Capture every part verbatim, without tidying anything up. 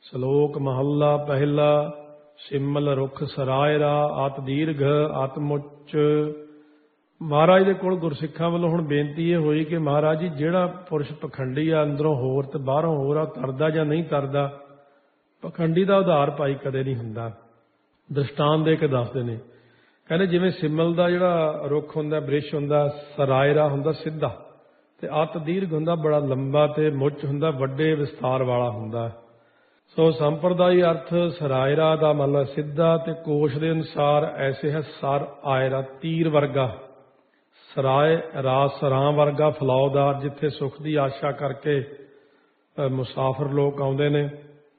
ਸ਼ਲੋਕ ਮਹੱਲਾ ਪਹਿਲਾ। ਸਿਮਲ ਰੁੱਖ ਸਰਾਇਰਾ ਆਤ ਦੀਰਘ ਆਤਮੁੱਚ। ਮਹਾਰਾਜ ਦੇ ਕੋਲ ਗੁਰਸਿੱਖਾਂ ਵੱਲੋਂ ਹੁਣ ਬੇਨਤੀ ਇਹ ਹੋਈ ਕਿ ਮਹਾਰਾਜ ਜੀ, ਜਿਹੜਾ ਪੁਰਸ਼ ਪਖੰਡੀ ਆ, ਅੰਦਰੋਂ ਹੋਰ ਤੇ ਬਾਹਰੋਂ ਹੋਰ ਆ, ਤਰਦਾ ਜਾਂ ਨਹੀਂ ਤਰਦਾ, ਪਖੰਡੀ ਦਾ ਉਧਾਰ ਭਾਈ ਕਦੇ ਨਹੀਂ ਹੁੰਦਾ। ਦ੍ਰਿਸ਼ਟਾਂਤ ਦੇ ਕੇ ਦੱਸਦੇ ਨੇ, ਕਹਿੰਦੇ ਜਿਵੇਂ ਸਿਮਲ ਦਾ ਜਿਹੜਾ ਰੁੱਖ ਹੁੰਦਾ, ਬ੍ਰਿਸ਼ ਹੁੰਦਾ, ਸਰਾਇਰਾ ਹੁੰਦਾ ਸਿੱਧਾ, ਤੇ ਅਤ ਦੀਰਘ ਹੁੰਦਾ ਬੜਾ ਲੰਬਾ, ਤੇ ਮੁੱਚ ਹੁੰਦਾ ਵੱਡੇ ਵਿਸਥਾਰ ਵਾਲਾ ਹੁੰਦਾ। ਸੋ ਸੰਪਰਦਾਈ ਅਰਥ ਸਰਾਇਰਾ ਦਾ ਮਤਲਬ ਸਿੱਧਾ, ਤੇ ਕੋਸ਼ ਦੇ ਅਨੁਸਾਰ ਐਸੇ ਹੈ ਸਰ ਆਇਰਾ, ਤੀਰ ਵਰਗਾ, ਸਰਾਏ ਰਾਜ ਸਰਾਂ ਵਰਗਾ, ਫਲੌਦਾਰ, ਜਿੱਥੇ ਸੁੱਖ ਦੀ ਆਸ਼ਾ ਕਰਕੇ ਮੁਸਾਫਰ ਲੋਕ ਆਉਂਦੇ ਨੇ।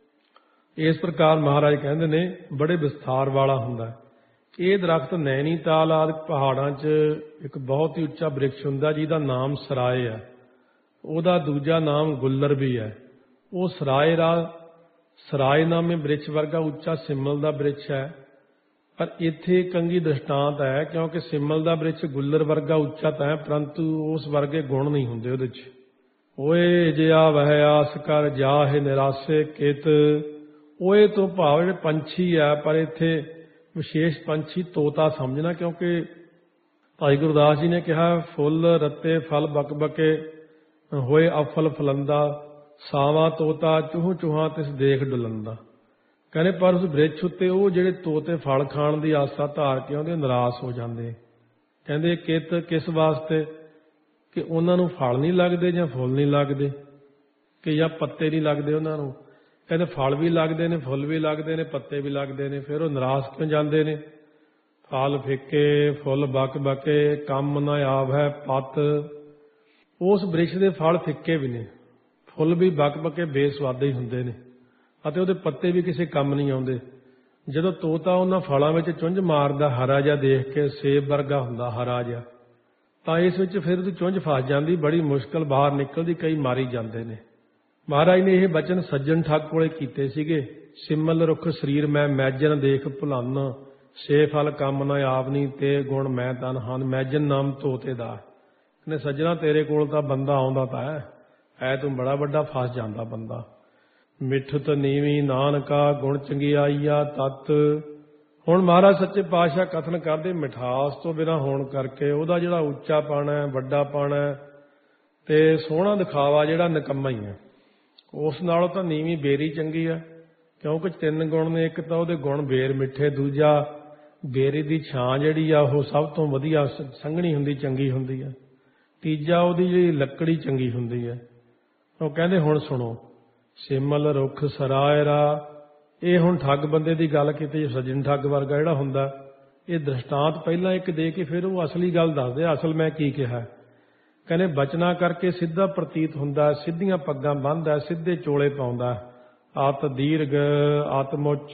ਇਸ ਪ੍ਰਕਾਰ ਮਹਾਰਾਜ ਕਹਿੰਦੇ ਨੇ ਬੜੇ ਵਿਸਥਾਰ ਵਾਲਾ ਹੁੰਦਾ। ਇਹ ਦਰਖਤ ਨੈਣੀਤਾਲ ਆਦਿ ਪਹਾੜਾਂ 'ਚ ਇੱਕ ਬਹੁਤ ਹੀ ਉੱਚਾ ਬ੍ਰਿਕਸ਼ ਹੁੰਦਾ, ਜਿਹਦਾ ਨਾਮ ਸਰਾਏ ਹੈ। ਉਹਦਾ ਦੂਜਾ ਨਾਮ ਗੁੱਲਰ ਵੀ ਹੈ। ਉਹ ਸਰਾਏ ਰਾ ਸਰਾਏ ਨਾਮੇ ਬ੍ਰਿਕਸ਼ ਵਰਗਾ ਉੱਚਾ ਸਿਮਲ ਦਾ ਬ੍ਰਿਕਸ਼ ਹੈ। ਪਰ ਇੱਥੇ ਕੰਗੀ ਦ੍ਰਿਸ਼ਟਾਂਤ ਹੈ, ਕਿਉਂਕਿ ਸਿਮਲ ਦਾ ਬ੍ਰਿਕਸ਼ ਗੁੱਲਰ ਵਰਗਾ ਉੱਚਾ ਤਾਂ ਹੈ, ਪਰੰਤੂ ਉਸ ਵਰਗੇ ਗੁਣ ਨਹੀਂ ਹੁੰਦੇ ਉਹਦੇ 'ਚ। ਓਏ ਜਿਆ ਵਹਿ ਆਸ ਕਰ ਜਾਹੇ ਨਿਰਾਸੇ ਕਿਤ। ਓਏ ਤੋਂ ਭਾਵ ਜਿਹੜੇ ਪੰਛੀ ਆ, ਪਰ ਇੱਥੇ ਵਿਸ਼ੇਸ਼ ਪੰਛੀ ਤੋਤਾ ਸਮਝਣਾ, ਕਿਉਂਕਿ ਭਾਈ ਗੁਰਦਾਸ ਜੀ ਨੇ ਕਿਹਾ ਫੁੱਲ ਰੱਤੇ ਫਲ ਬਕ ਬਕੇ ਹੋਏ ਅਫਲ ਫਲੰਦਾ, ਸਾਵਾਂ ਤੋਤਾ ਚੂਹ ਚੂਹਾਂ ਤਿਸ ਦੇਖ ਡੁਲੰਦਾ। ਕਹਿੰਦੇ ਪਰ ਉਸ ਬ੍ਰਿਕਸ਼ ਉੱਤੇ ਉਹ ਜਿਹੜੇ ਤੋਤੇ ਫਲ ਖਾਣ ਦੀ ਆਸਾ ਧਾਰ ਕੇ ਆਉਂਦੇ ਨਿਰਾਸ਼ ਹੋ ਜਾਂਦੇ। ਕਹਿੰਦੇ ਕਿਤ ਕਿਸ ਵਾਸਤੇ? ਕਿ ਉਹਨਾਂ ਨੂੰ ਫਲ ਨਹੀਂ ਲੱਗਦੇ ਜਾਂ ਫੁੱਲ ਨਹੀਂ ਲੱਗਦੇ, ਕਿ ਜਾਂ ਪੱਤੇ ਨਹੀਂ ਲੱਗਦੇ ਉਹਨਾਂ ਨੂੰ। ਕਹਿੰਦੇ ਫਲ ਵੀ ਲੱਗਦੇ ਨੇ, ਫੁੱਲ ਵੀ ਲੱਗਦੇ ਨੇ, ਪੱਤੇ ਵੀ ਲੱਗਦੇ ਨੇ, ਫਿਰ ਉਹ ਨਿਰਾਸ਼ ਕਿਉਂ ਜਾਂਦੇ ਨੇ? ਫਲ ਫਿੱਕੇ ਫੁੱਲ ਬਕ ਬਕੇ ਕੰਮ ਨਾ ਆਵ ਹੈ ਪੱਤ। ਉਸ ਬ੍ਰਿਕਸ਼ ਦੇ ਫਲ ਫਿੱਕੇ ਵੀ ਨੇ, ਫੁੱਲ ਵੀ ਬਕ ਬਕੇ ਬੇਸਵਾਦੇ ਹੀ ਹੁੰਦੇ ਨੇ, ਅਤੇ ਉਹਦੇ ਪੱਤੇ ਵੀ ਕਿਸੇ ਕੰਮ ਨਹੀਂ ਆਉਂਦੇ। ਜਦੋਂ ਤੋਤਾ ਉਹਨਾਂ ਫਲਾਂ ਵਿੱਚ ਚੁੰਝ ਮਾਰਦਾ, ਹਰਾ ਜਿਹਾ ਦੇਖ ਕੇ, ਸੇਬ ਵਰਗਾ ਹੁੰਦਾ ਹਰਾ ਜਿਹਾ, ਤਾਂ ਇਸ ਵਿੱਚ ਫਿਰ ਉਹਦੀ ਚੁੰਝ ਫਸ ਜਾਂਦੀ, ਬੜੀ ਮੁਸ਼ਕਲ ਬਾਹਰ ਨਿਕਲਦੀ, ਕਈ ਮਾਰੀ ਜਾਂਦੇ ਨੇ। ਮਹਾਰਾਜ ਨੇ ਇਹ ਬਚਨ ਸੱਜਣ ਠੱਗ ਕੋਲੇ ਕੀਤੇ ਸੀਗੇ। ਸਿਮਲ ਰੁੱਖ ਸਰੀਰ ਮੈਂ ਮੈਜਨ ਦੇਖ ਭੁਲੰਨ, ਸੇ ਫਲ ਕੰਮ ਨਾ ਆਪਨੀ, ਤੇ ਗੁਣ ਮੈਂ ਤਨ ਹਨ ਮੈਜਨ ਨਾਮ ਤੋਤੇ ਦਾ। ਕਹਿੰਦੇ ਸੱਜਣਾ ਤੇਰੇ ਕੋਲ ਤਾਂ ਬੰਦਾ ਆਉਂਦਾ ਤਾਂ ਹੈ, ਐ ਤੂੰ ਬੜਾ ਵੱਡਾ ਫਸ ਜਾਂਦਾ ਬੰਦਾ। ਮਿੱਠਤ ਨੀਵੀਂ ਨਾਨਕਾ ਗੁਣ ਚੰਗਿਆਈਆ ਤਤ। ਹੁਣ ਮਹਾਰਾਜ ਸੱਚੇ ਪਾਤਸ਼ਾਹ ਕਥਨ ਕਰਦੇ ਮਿਠਾਸ ਤੋਂ ਬਿਨਾਂ ਹੋਣ ਕਰਕੇ ਉਹਦਾ ਜਿਹੜਾ ਉੱਚਾ ਪਾਣਾ, ਵੱਡਾ ਪਾਣਾ ਤੇ ਸੋਹਣਾ ਦਿਖਾਵਾ ਜਿਹੜਾ ਨਿਕੰਮਾ ਹੀ ਹੈ। ਉਸ ਨਾਲੋਂ ਤਾਂ ਨੀਵੀਂ ਬੇਰੀ ਚੰਗੀ ਆ, ਕਿਉਂਕਿ ਤਿੰਨ ਗੁਣ ਨੇ। ਇੱਕ ਤਾਂ ਉਹਦੇ ਗੁਣ ਬੇਰ ਮਿੱਠੇ, ਦੂਜਾ ਬੇਰੀ ਦੀ ਛਾਂ ਜਿਹੜੀ ਆ ਉਹ ਸਭ ਤੋਂ ਵਧੀਆ ਸੰਘਣੀ ਹੁੰਦੀ, ਚੰਗੀ ਹੁੰਦੀ ਆ, ਤੀਜਾ ਉਹਦੀ ਜਿਹੜੀ ਲੱਕੜੀ ਚੰਗੀ ਹੁੰਦੀ ਹੈ। ਉਹ ਕਹਿੰਦੇ ਹੁਣ ਸੁਣੋ, ਸਿਮਲ ਰੁੱਖ ਸਰਾਇਰਾ, ਇਹ ਹੁਣ ਠੱਗ ਬੰਦੇ ਦੀ ਗੱਲ ਕੀਤੀ, ਸੱਜਣ ਠੱਗ ਵਰਗਾ ਜਿਹੜਾ ਹੁੰਦਾ। ਇਹ ਦ੍ਰਿਸ਼ਟਾਂਤ ਪਹਿਲਾਂ ਇੱਕ ਦੇ ਕੇ ਫਿਰ ਉਹ ਅਸਲੀ ਗੱਲ ਦੱਸਦੇ, ਅਸਲ ਮੈਂ ਕੀ ਕਿਹਾ। ਕਹਿੰਦੇ ਬਚਨਾ ਕਰਕੇ ਸਿੱਧਾ ਪ੍ਰਤੀਤ ਹੁੰਦਾ, ਸਿੱਧੀਆਂ ਪੱਗਾਂ ਬੰਨ੍ਹਦਾ, ਸਿੱਧੇ ਚੋਲੇ ਪਾਉਂਦਾ, ਆਤ ਦੀਰਘ ਆਤਮੁੱਚ,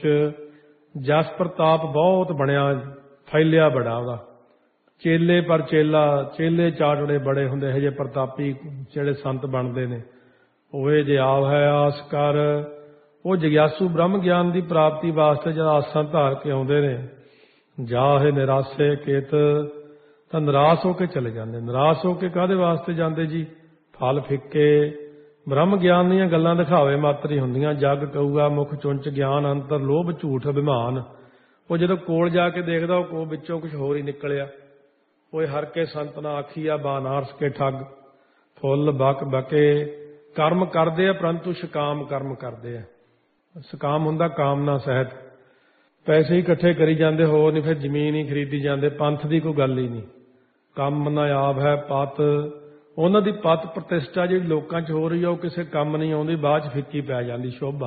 ਜਸ ਪ੍ਰਤਾਪ ਬਹੁਤ ਬਣਿਆ, ਫੈਲਿਆ ਬੜਾ ਉਹਦਾ। ਚੇਲੇ ਪਰ ਚੇਲਾ, ਚੇਲੇ ਚਾਟੜੇ ਬੜੇ ਹੁੰਦੇ ਇਹੋ ਜਿਹੇ ਪ੍ਰਤਾਪੀ ਜਿਹੜੇ ਸੰਤ ਬਣਦੇ ਨੇ। ਹੋਏ ਜੇ ਆਵ ਹੈ ਆਸ ਕਰ, ਉਹ ਜਗਿਆਸੂ ਬ੍ਰਹਮ ਗਿਆਨ ਦੀ ਪ੍ਰਾਪਤੀ ਵਾਸਤੇ ਜਦ ਆਸਾਂ ਧਾਰ ਕੇ ਆਉਂਦੇ ਨੇ। ਜਾਹੇ ਨਿਰਾਸੇ ਕਿਤ, ਤਾਂ ਨਿਰਾਸ਼ ਹੋ ਕੇ ਚਲੇ ਜਾਂਦੇ। ਨਿਰਾਸ਼ ਹੋ ਕੇ ਕਾਹਦੇ ਵਾਸਤੇ ਜਾਂਦੇ ਜੀ? ਫਲ ਫਿੱਕੇ, ਬ੍ਰਹਮ ਗਿਆਨ ਦੀਆਂ ਗੱਲਾਂ ਦਿਖਾਵੇ ਮਾਤਰ ਹੀ ਹੁੰਦੀਆਂ। ਜਗ ਕਹੂਗਾ ਮੁਖ ਚੁੰਚ ਗਿਆਨ ਅੰਤਰ ਲੋਭ ਝੂਠ ਅਭਿਮਾਨ। ਉਹ ਜਦੋਂ ਕੋਲ ਜਾ ਕੇ ਦੇਖਦਾ, ਉਹ ਕੋ ਵਿੱਚੋਂ ਕੁਝ ਹੋਰ ਹੀ ਨਿਕਲਿਆ। ਓਏ ਹਰ ਕੇ ਸੰਤ ਨਾ ਆਖੀਆ ਬਾਨਾਰਸ ਕੇ ਠੱਗ। ਫੁੱਲ ਬਕ ਬਕੇ ਕਰਮ ਕਰਦੇ ਆ, ਪਰੰਤੂ ਸ਼ਕਾਮ ਕਰਮ ਕਰਦੇ ਆ। ਸ਼ਕਾਮ ਹੁੰਦਾ ਕਾਮਨਾ ਸਹਿਤ, ਪੈਸੇ ਹੀ ਇਕੱਠੇ ਕਰੀ ਜਾਂਦੇ, ਹੋਰ ਨਹੀਂ, ਫਿਰ ਜ਼ਮੀਨ ਹੀ ਖਰੀਦੀ ਜਾਂਦੇ, ਪੰਥ ਦੀ ਕੋਈ ਗੱਲ ਹੀ ਨਹੀਂ। ਕੰਮ ਨਾ ਆਪ ਹੈ ਪਤ, ਉਹਨਾਂ ਦੀ ਪਤ ਪ੍ਰਤਿਸ਼ਠਾ ਜਿਹੜੀ ਲੋਕਾਂ 'ਚ ਹੋ ਰਹੀ ਆ ਉਹ ਕਿਸੇ ਕੰਮ ਨਹੀਂ ਆਉਂਦੀ, ਬਾਅਦ 'ਚ ਫਿੱਕੀ ਪੈ ਜਾਂਦੀ ਸ਼ੋਭਾ।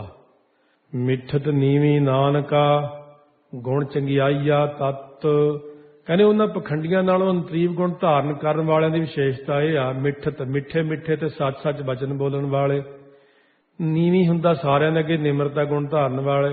ਮਿੱਠਤ ਨੀਵੀਂ ਨਾਨਕਾ ਗੁਣ ਚੰਗਿਆਈਆ ਤਤ। ਕਹਿੰਦੇ ਉਹਨਾਂ ਪਖੰਡੀਆਂ ਨਾਲੋਂ ਅੰਤਰੀਵ ਗੁਣ ਧਾਰਨ ਕਰਨ ਵਾਲਿਆਂ ਦੀ ਵਿਸ਼ੇਸ਼ਤਾ ਇਹ ਆ, ਮਿੱਠਤ ਮਿੱਠੇ ਮਿੱਠੇ ਤੇ ਸੱਚ ਸੱਚ ਬਚਨ ਬੋਲਣ ਵਾਲੇ। ਨੀਵੀਂ ਹੁੰਦਾ ਸਾਰਿਆਂ ਦੇ ਅੱਗੇ ਨਿਮਰਤਾ ਗੁਣ ਧਾਰਨ ਵਾਲੇ।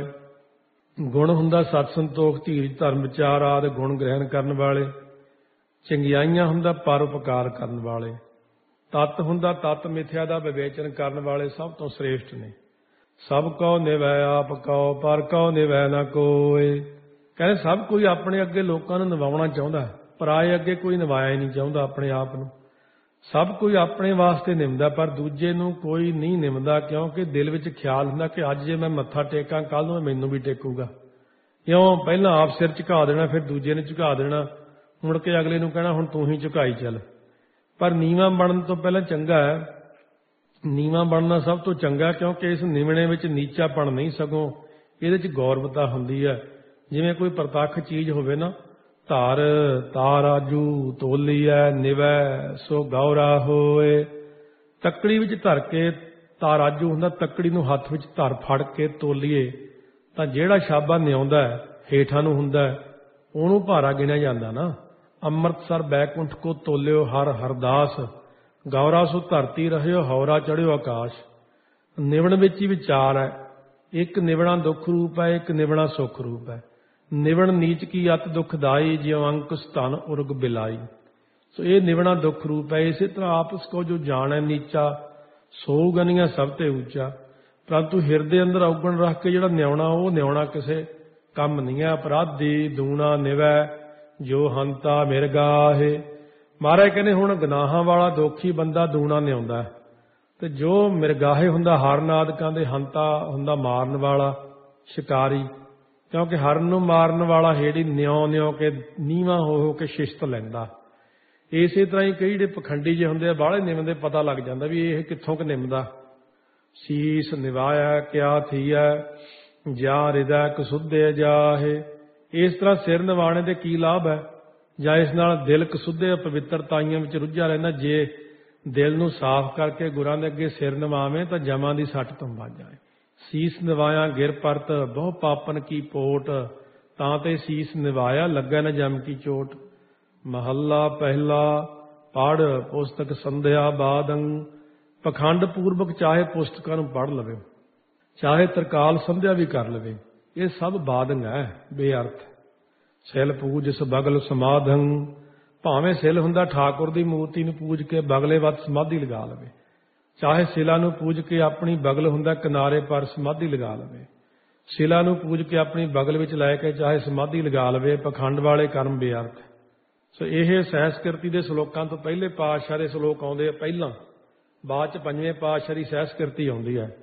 ਗੁਣ ਹੁੰਦਾ ਸਤ ਸੰਤੋਖ ਧੀਰਜ ਧਰਮ ਵਿਚਾਰ ਆਦਿ ਗੁਣ ਗ੍ਰਹਿਣ ਕਰਨ ਵਾਲੇ। ਚੰਗਿਆਈਆਂ ਹੁੰਦਾ ਪਰਉਪਕਾਰ ਕਰਨ ਵਾਲੇ। ਤਤ ਹੁੰਦਾ ਤਤ ਮਿਥਿਆ ਦਾ ਵਿਵੇਚਨ ਕਰਨ ਵਾਲੇ, ਸਭ ਤੋਂ ਸ੍ਰੇਸ਼ਟ ਨੇ। ਸਭ ਕਉ ਨਿਵੈ ਆਪ ਕਉ, ਪਰ ਕਉ ਨਿਵੈ ਨਾ ਕੋਇ। ਕਹਿੰਦੇ ਸਭ ਕੋਈ ਆਪਣੇ ਅੱਗੇ ਲੋਕਾਂ ਨੂੰ ਨਿਭਾਉਣਾ ਚਾਹੁੰਦਾ, ਪਰਾਏ ਅੱਗੇ ਕੋਈ ਨਿਭਾਇਆ ਹੀ ਨਹੀਂ ਚਾਹੁੰਦਾ ਆਪਣੇ ਆਪ ਨੂੰ। ਸਭ ਕੋਈ ਆਪਣੇ ਵਾਸਤੇ ਨਿਮਦਾ, ਪਰ ਦੂਜੇ ਨੂੰ ਕੋਈ ਨਹੀਂ ਨਿਮਦਾ, ਕਿਉਂਕਿ ਦਿਲ ਵਿੱਚ ਖਿਆਲ ਹੁੰਦਾ ਕਿ ਅੱਜ ਜੇ ਮੈਂ ਮੱਥਾ ਟੇਕਾਂ ਕੱਲ ਨੂੰ ਮੈਨੂੰ ਵੀ ਟੇਕੂਗਾ। ਕਿਉਂ? ਪਹਿਲਾਂ ਆਪ ਸਿਰ ਝੁਕਾ ਦੇਣਾ, ਫਿਰ ਦੂਜੇ ਨੇ ਝੁਕਾ ਦੇਣਾ, ਮੁੜ ਕੇ ਅਗਲੇ ਨੂੰ ਕਹਿਣਾ ਹੁਣ ਤੂੰ ਹੀ ਝੁਕਾਈ ਚੱਲ। ਪਰ ਨੀਵਾਂ ਬਣਨ ਤੋਂ ਪਹਿਲਾਂ ਚੰਗਾ ਹੈ, ਨੀਵਾਂ ਬਣਨਾ ਸਭ ਤੋਂ ਚੰਗਾ, ਕਿਉਂਕਿ ਇਸ ਨਿਮਣੇ ਵਿੱਚ ਨੀਚਾਪਣ ਨਹੀਂ, ਸਗੋਂ ਇਹਦੇ 'ਚ ਗੌਰਵਤਾ ਹੁੰਦੀ ਹੈ। ਜਿਵੇਂ ਕੋਈ ਪ੍ਰਤੱਖ ਚੀਜ਼ ਹੋਵੇ ਨਾ, ਧਰ ਤਾਰਾਜੂ ਤੋਲੀਐ ਨਿਵੈ ਸੋ ਗੌਰਾ ਹੋਏ। ਤੱਕੜੀ ਵਿੱਚ ਧਰ ਕੇ, ਤਾਰਾਜੂ ਹੁੰਦਾ ਤੱਕੜੀ ਨੂੰ ਹੱਥ ਵਿੱਚ ਧਰ ਫੜ ਕੇ ਤੋਲੀਏ ਤਾਂ ਜਿਹੜਾ ਛਾਬਾ ਨਿਆਉਂਦਾ ਹੇਠਾਂ ਨੂੰ ਹੁੰਦਾ ਉਹਨੂੰ ਭਾਰਾ ਗਿਣਿਆ ਜਾਂਦਾ ਨਾ। ਅੰਮ੍ਰਿਤਸਰ ਬੈਕੁੰਠ ਕੋ ਤੋਲਿਓ ਹਰ ਹਰਦਾਸ, ਗੌਰਾ ਸੋ ਧਰਤੀ ਰਹਿਓ ਹੌਰਾ ਚੜਿਓ ਆਕਾਸ਼। ਨਿਵਣ ਵਿੱਚ ਹੀ ਵਿਚਾਰ ਹੈ। ਇੱਕ ਨਿਵਣਾ ਦੁੱਖ ਰੂਪ ਹੈ, ਇੱਕ ਨਿਵਣਾ ਸੁੱਖ ਰੂਪ ਹੈ। ਨਿਵਣ ਨੀਚ ਕੀ ਅਤ ਦੁਖਦਾਈ, ਜਿਉ ਅੰਕੁਸ਼ ਧਨ ਉਰਗ ਬਿਲਾਈ। ਸੋ ਇਹ ਨਿਵਣਾ ਦੁੱਖ ਰੂਪ ਹੈ। ਇਸੇ ਤਰ੍ਹਾਂ ਆਪਸ ਕੋ ਜੋ ਜਾਣੈ ਨੀਚਾ, ਸੋ ਗਨੀਆਂ ਸਭ ਤੇ ਉੱਚਾ। ਪਰੰਤੂ ਹਿਰਦੇ ਅੰਦਰ ਔਗਣ ਰੱਖ ਕੇ ਜਿਹੜਾ ਨਿਆਉਣਾ, ਉਹ ਨਿਆਉਣਾ ਕਿਸੇ ਕੰਮ ਨਹੀਂ ਹੈ। ਅਪਰਾਧੀ ਦੂਣਾ ਨਿਵੈ ਜੋ ਹੰਤਾ ਮਿਰਗਾਹੇ। ਮਹਾਰਾਜ ਕਹਿੰਦੇ ਹੁਣ ਗਨਾਹਾਂ ਵਾਲਾ ਦੋਖੀ ਬੰਦਾ ਦੂਣਾ ਨਿਆਉਂਦਾ, ਤੇ ਜੋ ਮਿਰਗਾਹੇ ਹੁੰਦਾ ਹਰਨ ਆਦਿਕਾਂ ਦੇ ਹੰਤਾ ਹੁੰਦਾ ਮਾਰਨ ਵਾਲਾ ਸ਼ਿਕਾਰੀ। ਕਿਉਂਕਿ ਹਰਨ ਨੂੰ ਮਾਰਨ ਵਾਲਾ ਹੇੜੀ ਨਿਉ ਨਿਉ ਕੇ ਨੀਵਾਂ ਹੋ ਹੋ ਕੇ ਸ਼ਿਸ਼ਤ ਲੈਂਦਾ। ਇਸੇ ਤਰ੍ਹਾਂ ਹੀ ਕਈ ਜਿਹੜੇ ਪਖੰਡੀ ਜਿਹੇ ਹੁੰਦੇ ਆ, ਬਾਹਲੇ ਨਿਮਦੇ, ਪਤਾ ਲੱਗ ਜਾਂਦਾ ਵੀ ਇਹ ਕਿੱਥੋਂ ਕਿ ਨਿਮਦਾ। ਸੀਸ ਨਿਵਾਇਆ ਕਿਆ ਥੀਐ, ਜਾ ਹਿਰਦੈ ਕਸੁੱਧੇ ਜਾਹੇ। ਇਸ ਤਰ੍ਹਾਂ ਸਿਰ ਨਿਵਾਣੇ ਦੇ ਕੀ ਲਾਭ ਹੈ? ਜਾਂ ਇਸ ਨਾਲ ਦਿਲ ਕਸੁੱਧੇ ਪਵਿੱਤਰਤਾਈਆਂ ਵਿੱਚ ਰੁੱਝਿਆ ਰਹਿੰਦਾ। ਜੇ ਦਿਲ ਨੂੰ ਸਾਫ਼ ਕਰਕੇ ਗੁਰਾਂ ਦੇ ਅੱਗੇ ਸਿਰ ਨਿਵਾਵੇਂ ਤਾਂ ਜਮਾਂ ਦੀ ਸੱਟ ਤੋਂ ਬਚ ਜਾਏ। ਸੀਸ ਨਿਵਾਇਆ ਗਿਰ ਪਰਤ, ਬਹੁ ਪਾਪਨ ਕੀ ਪੋਟ, ਤਾਂ ਤੇ ਸੀਸ ਨਿਵਾਇਆ ਲੱਗਾ ਨ ਜਮ ਕੀ ਚੋਟ। ਮਹੱਲਾ ਪਹਿਲਾ। ਪੜ੍ਹ ਪੁਸਤਕ ਸੰਧਿਆ ਬਾਦੰ। ਪਖੰਡ ਪੂਰਵਕ ਚਾਹੇ ਪੁਸਤਕਾਂ ਨੂੰ ਪੜ੍ਹ ਲਵੇ, ਚਾਹੇ ਤਰਕਾਲ ਸੰਧਿਆ ਵੀ ਕਰ ਲਵੇ, ਇਹ ਸਭ ਬਾਦੰਗ ਹੈ, ਬੇਅਰਥ। ਸਿਲ ਪੂਜ ਇਸ ਬਗਲ ਸਮਾਧੰ। ਭਾਵੇਂ ਸਿਲ ਹੁੰਦਾ ਠਾਕੁਰ ਦੀ ਮੂਰਤੀ ਨੂੰ ਪੂਜ ਕੇ ਬਗਲੇ ਵੱਤ ਸਮਾਧੀ ਲਗਾ ਲਵੇ, ਚਾਹੇ ਸਿਲਾ ਨੂੰ ਪੂਜ ਕੇ ਆਪਣੀ ਬਗਲ ਹੁੰਦਾ ਕਿਨਾਰੇ ਪਰ ਸਮਾਧੀ ਲਗਾ ਲਵੇ। ਸਿਲਾ ਨੂੰ ਪੂਜ ਕੇ ਆਪਣੀ ਬਗਲ ਵਿੱਚ ਲੈ ਕੇ ਚਾਹੇ ਸਮਾਧੀ ਲਗਾ ਲਵੇ। ਪਖੰਡ ਵਾਲੇ ਕਰਮ ਬੇਅਰਥ। ਸੋ ਇਹ ਸਹਿਸਕ੍ਰਿਤੀ ਦੇ ਸਲੋਕਾਂ ਤੋਂ ਪਹਿਲੇ ਪਾਤਸ਼ਾਹ ਦੇ ਸਲੋਕ ਆਉਂਦੇ ਆ ਪਹਿਲਾਂ, ਬਾਅਦ ਚ ਪੰਜਵੇਂ ਪਾਤਸ਼ਾਹ ਦੀ ਸਹਿਸਕ੍ਰਿਤੀ ਆਉਂਦੀ ਹੈ।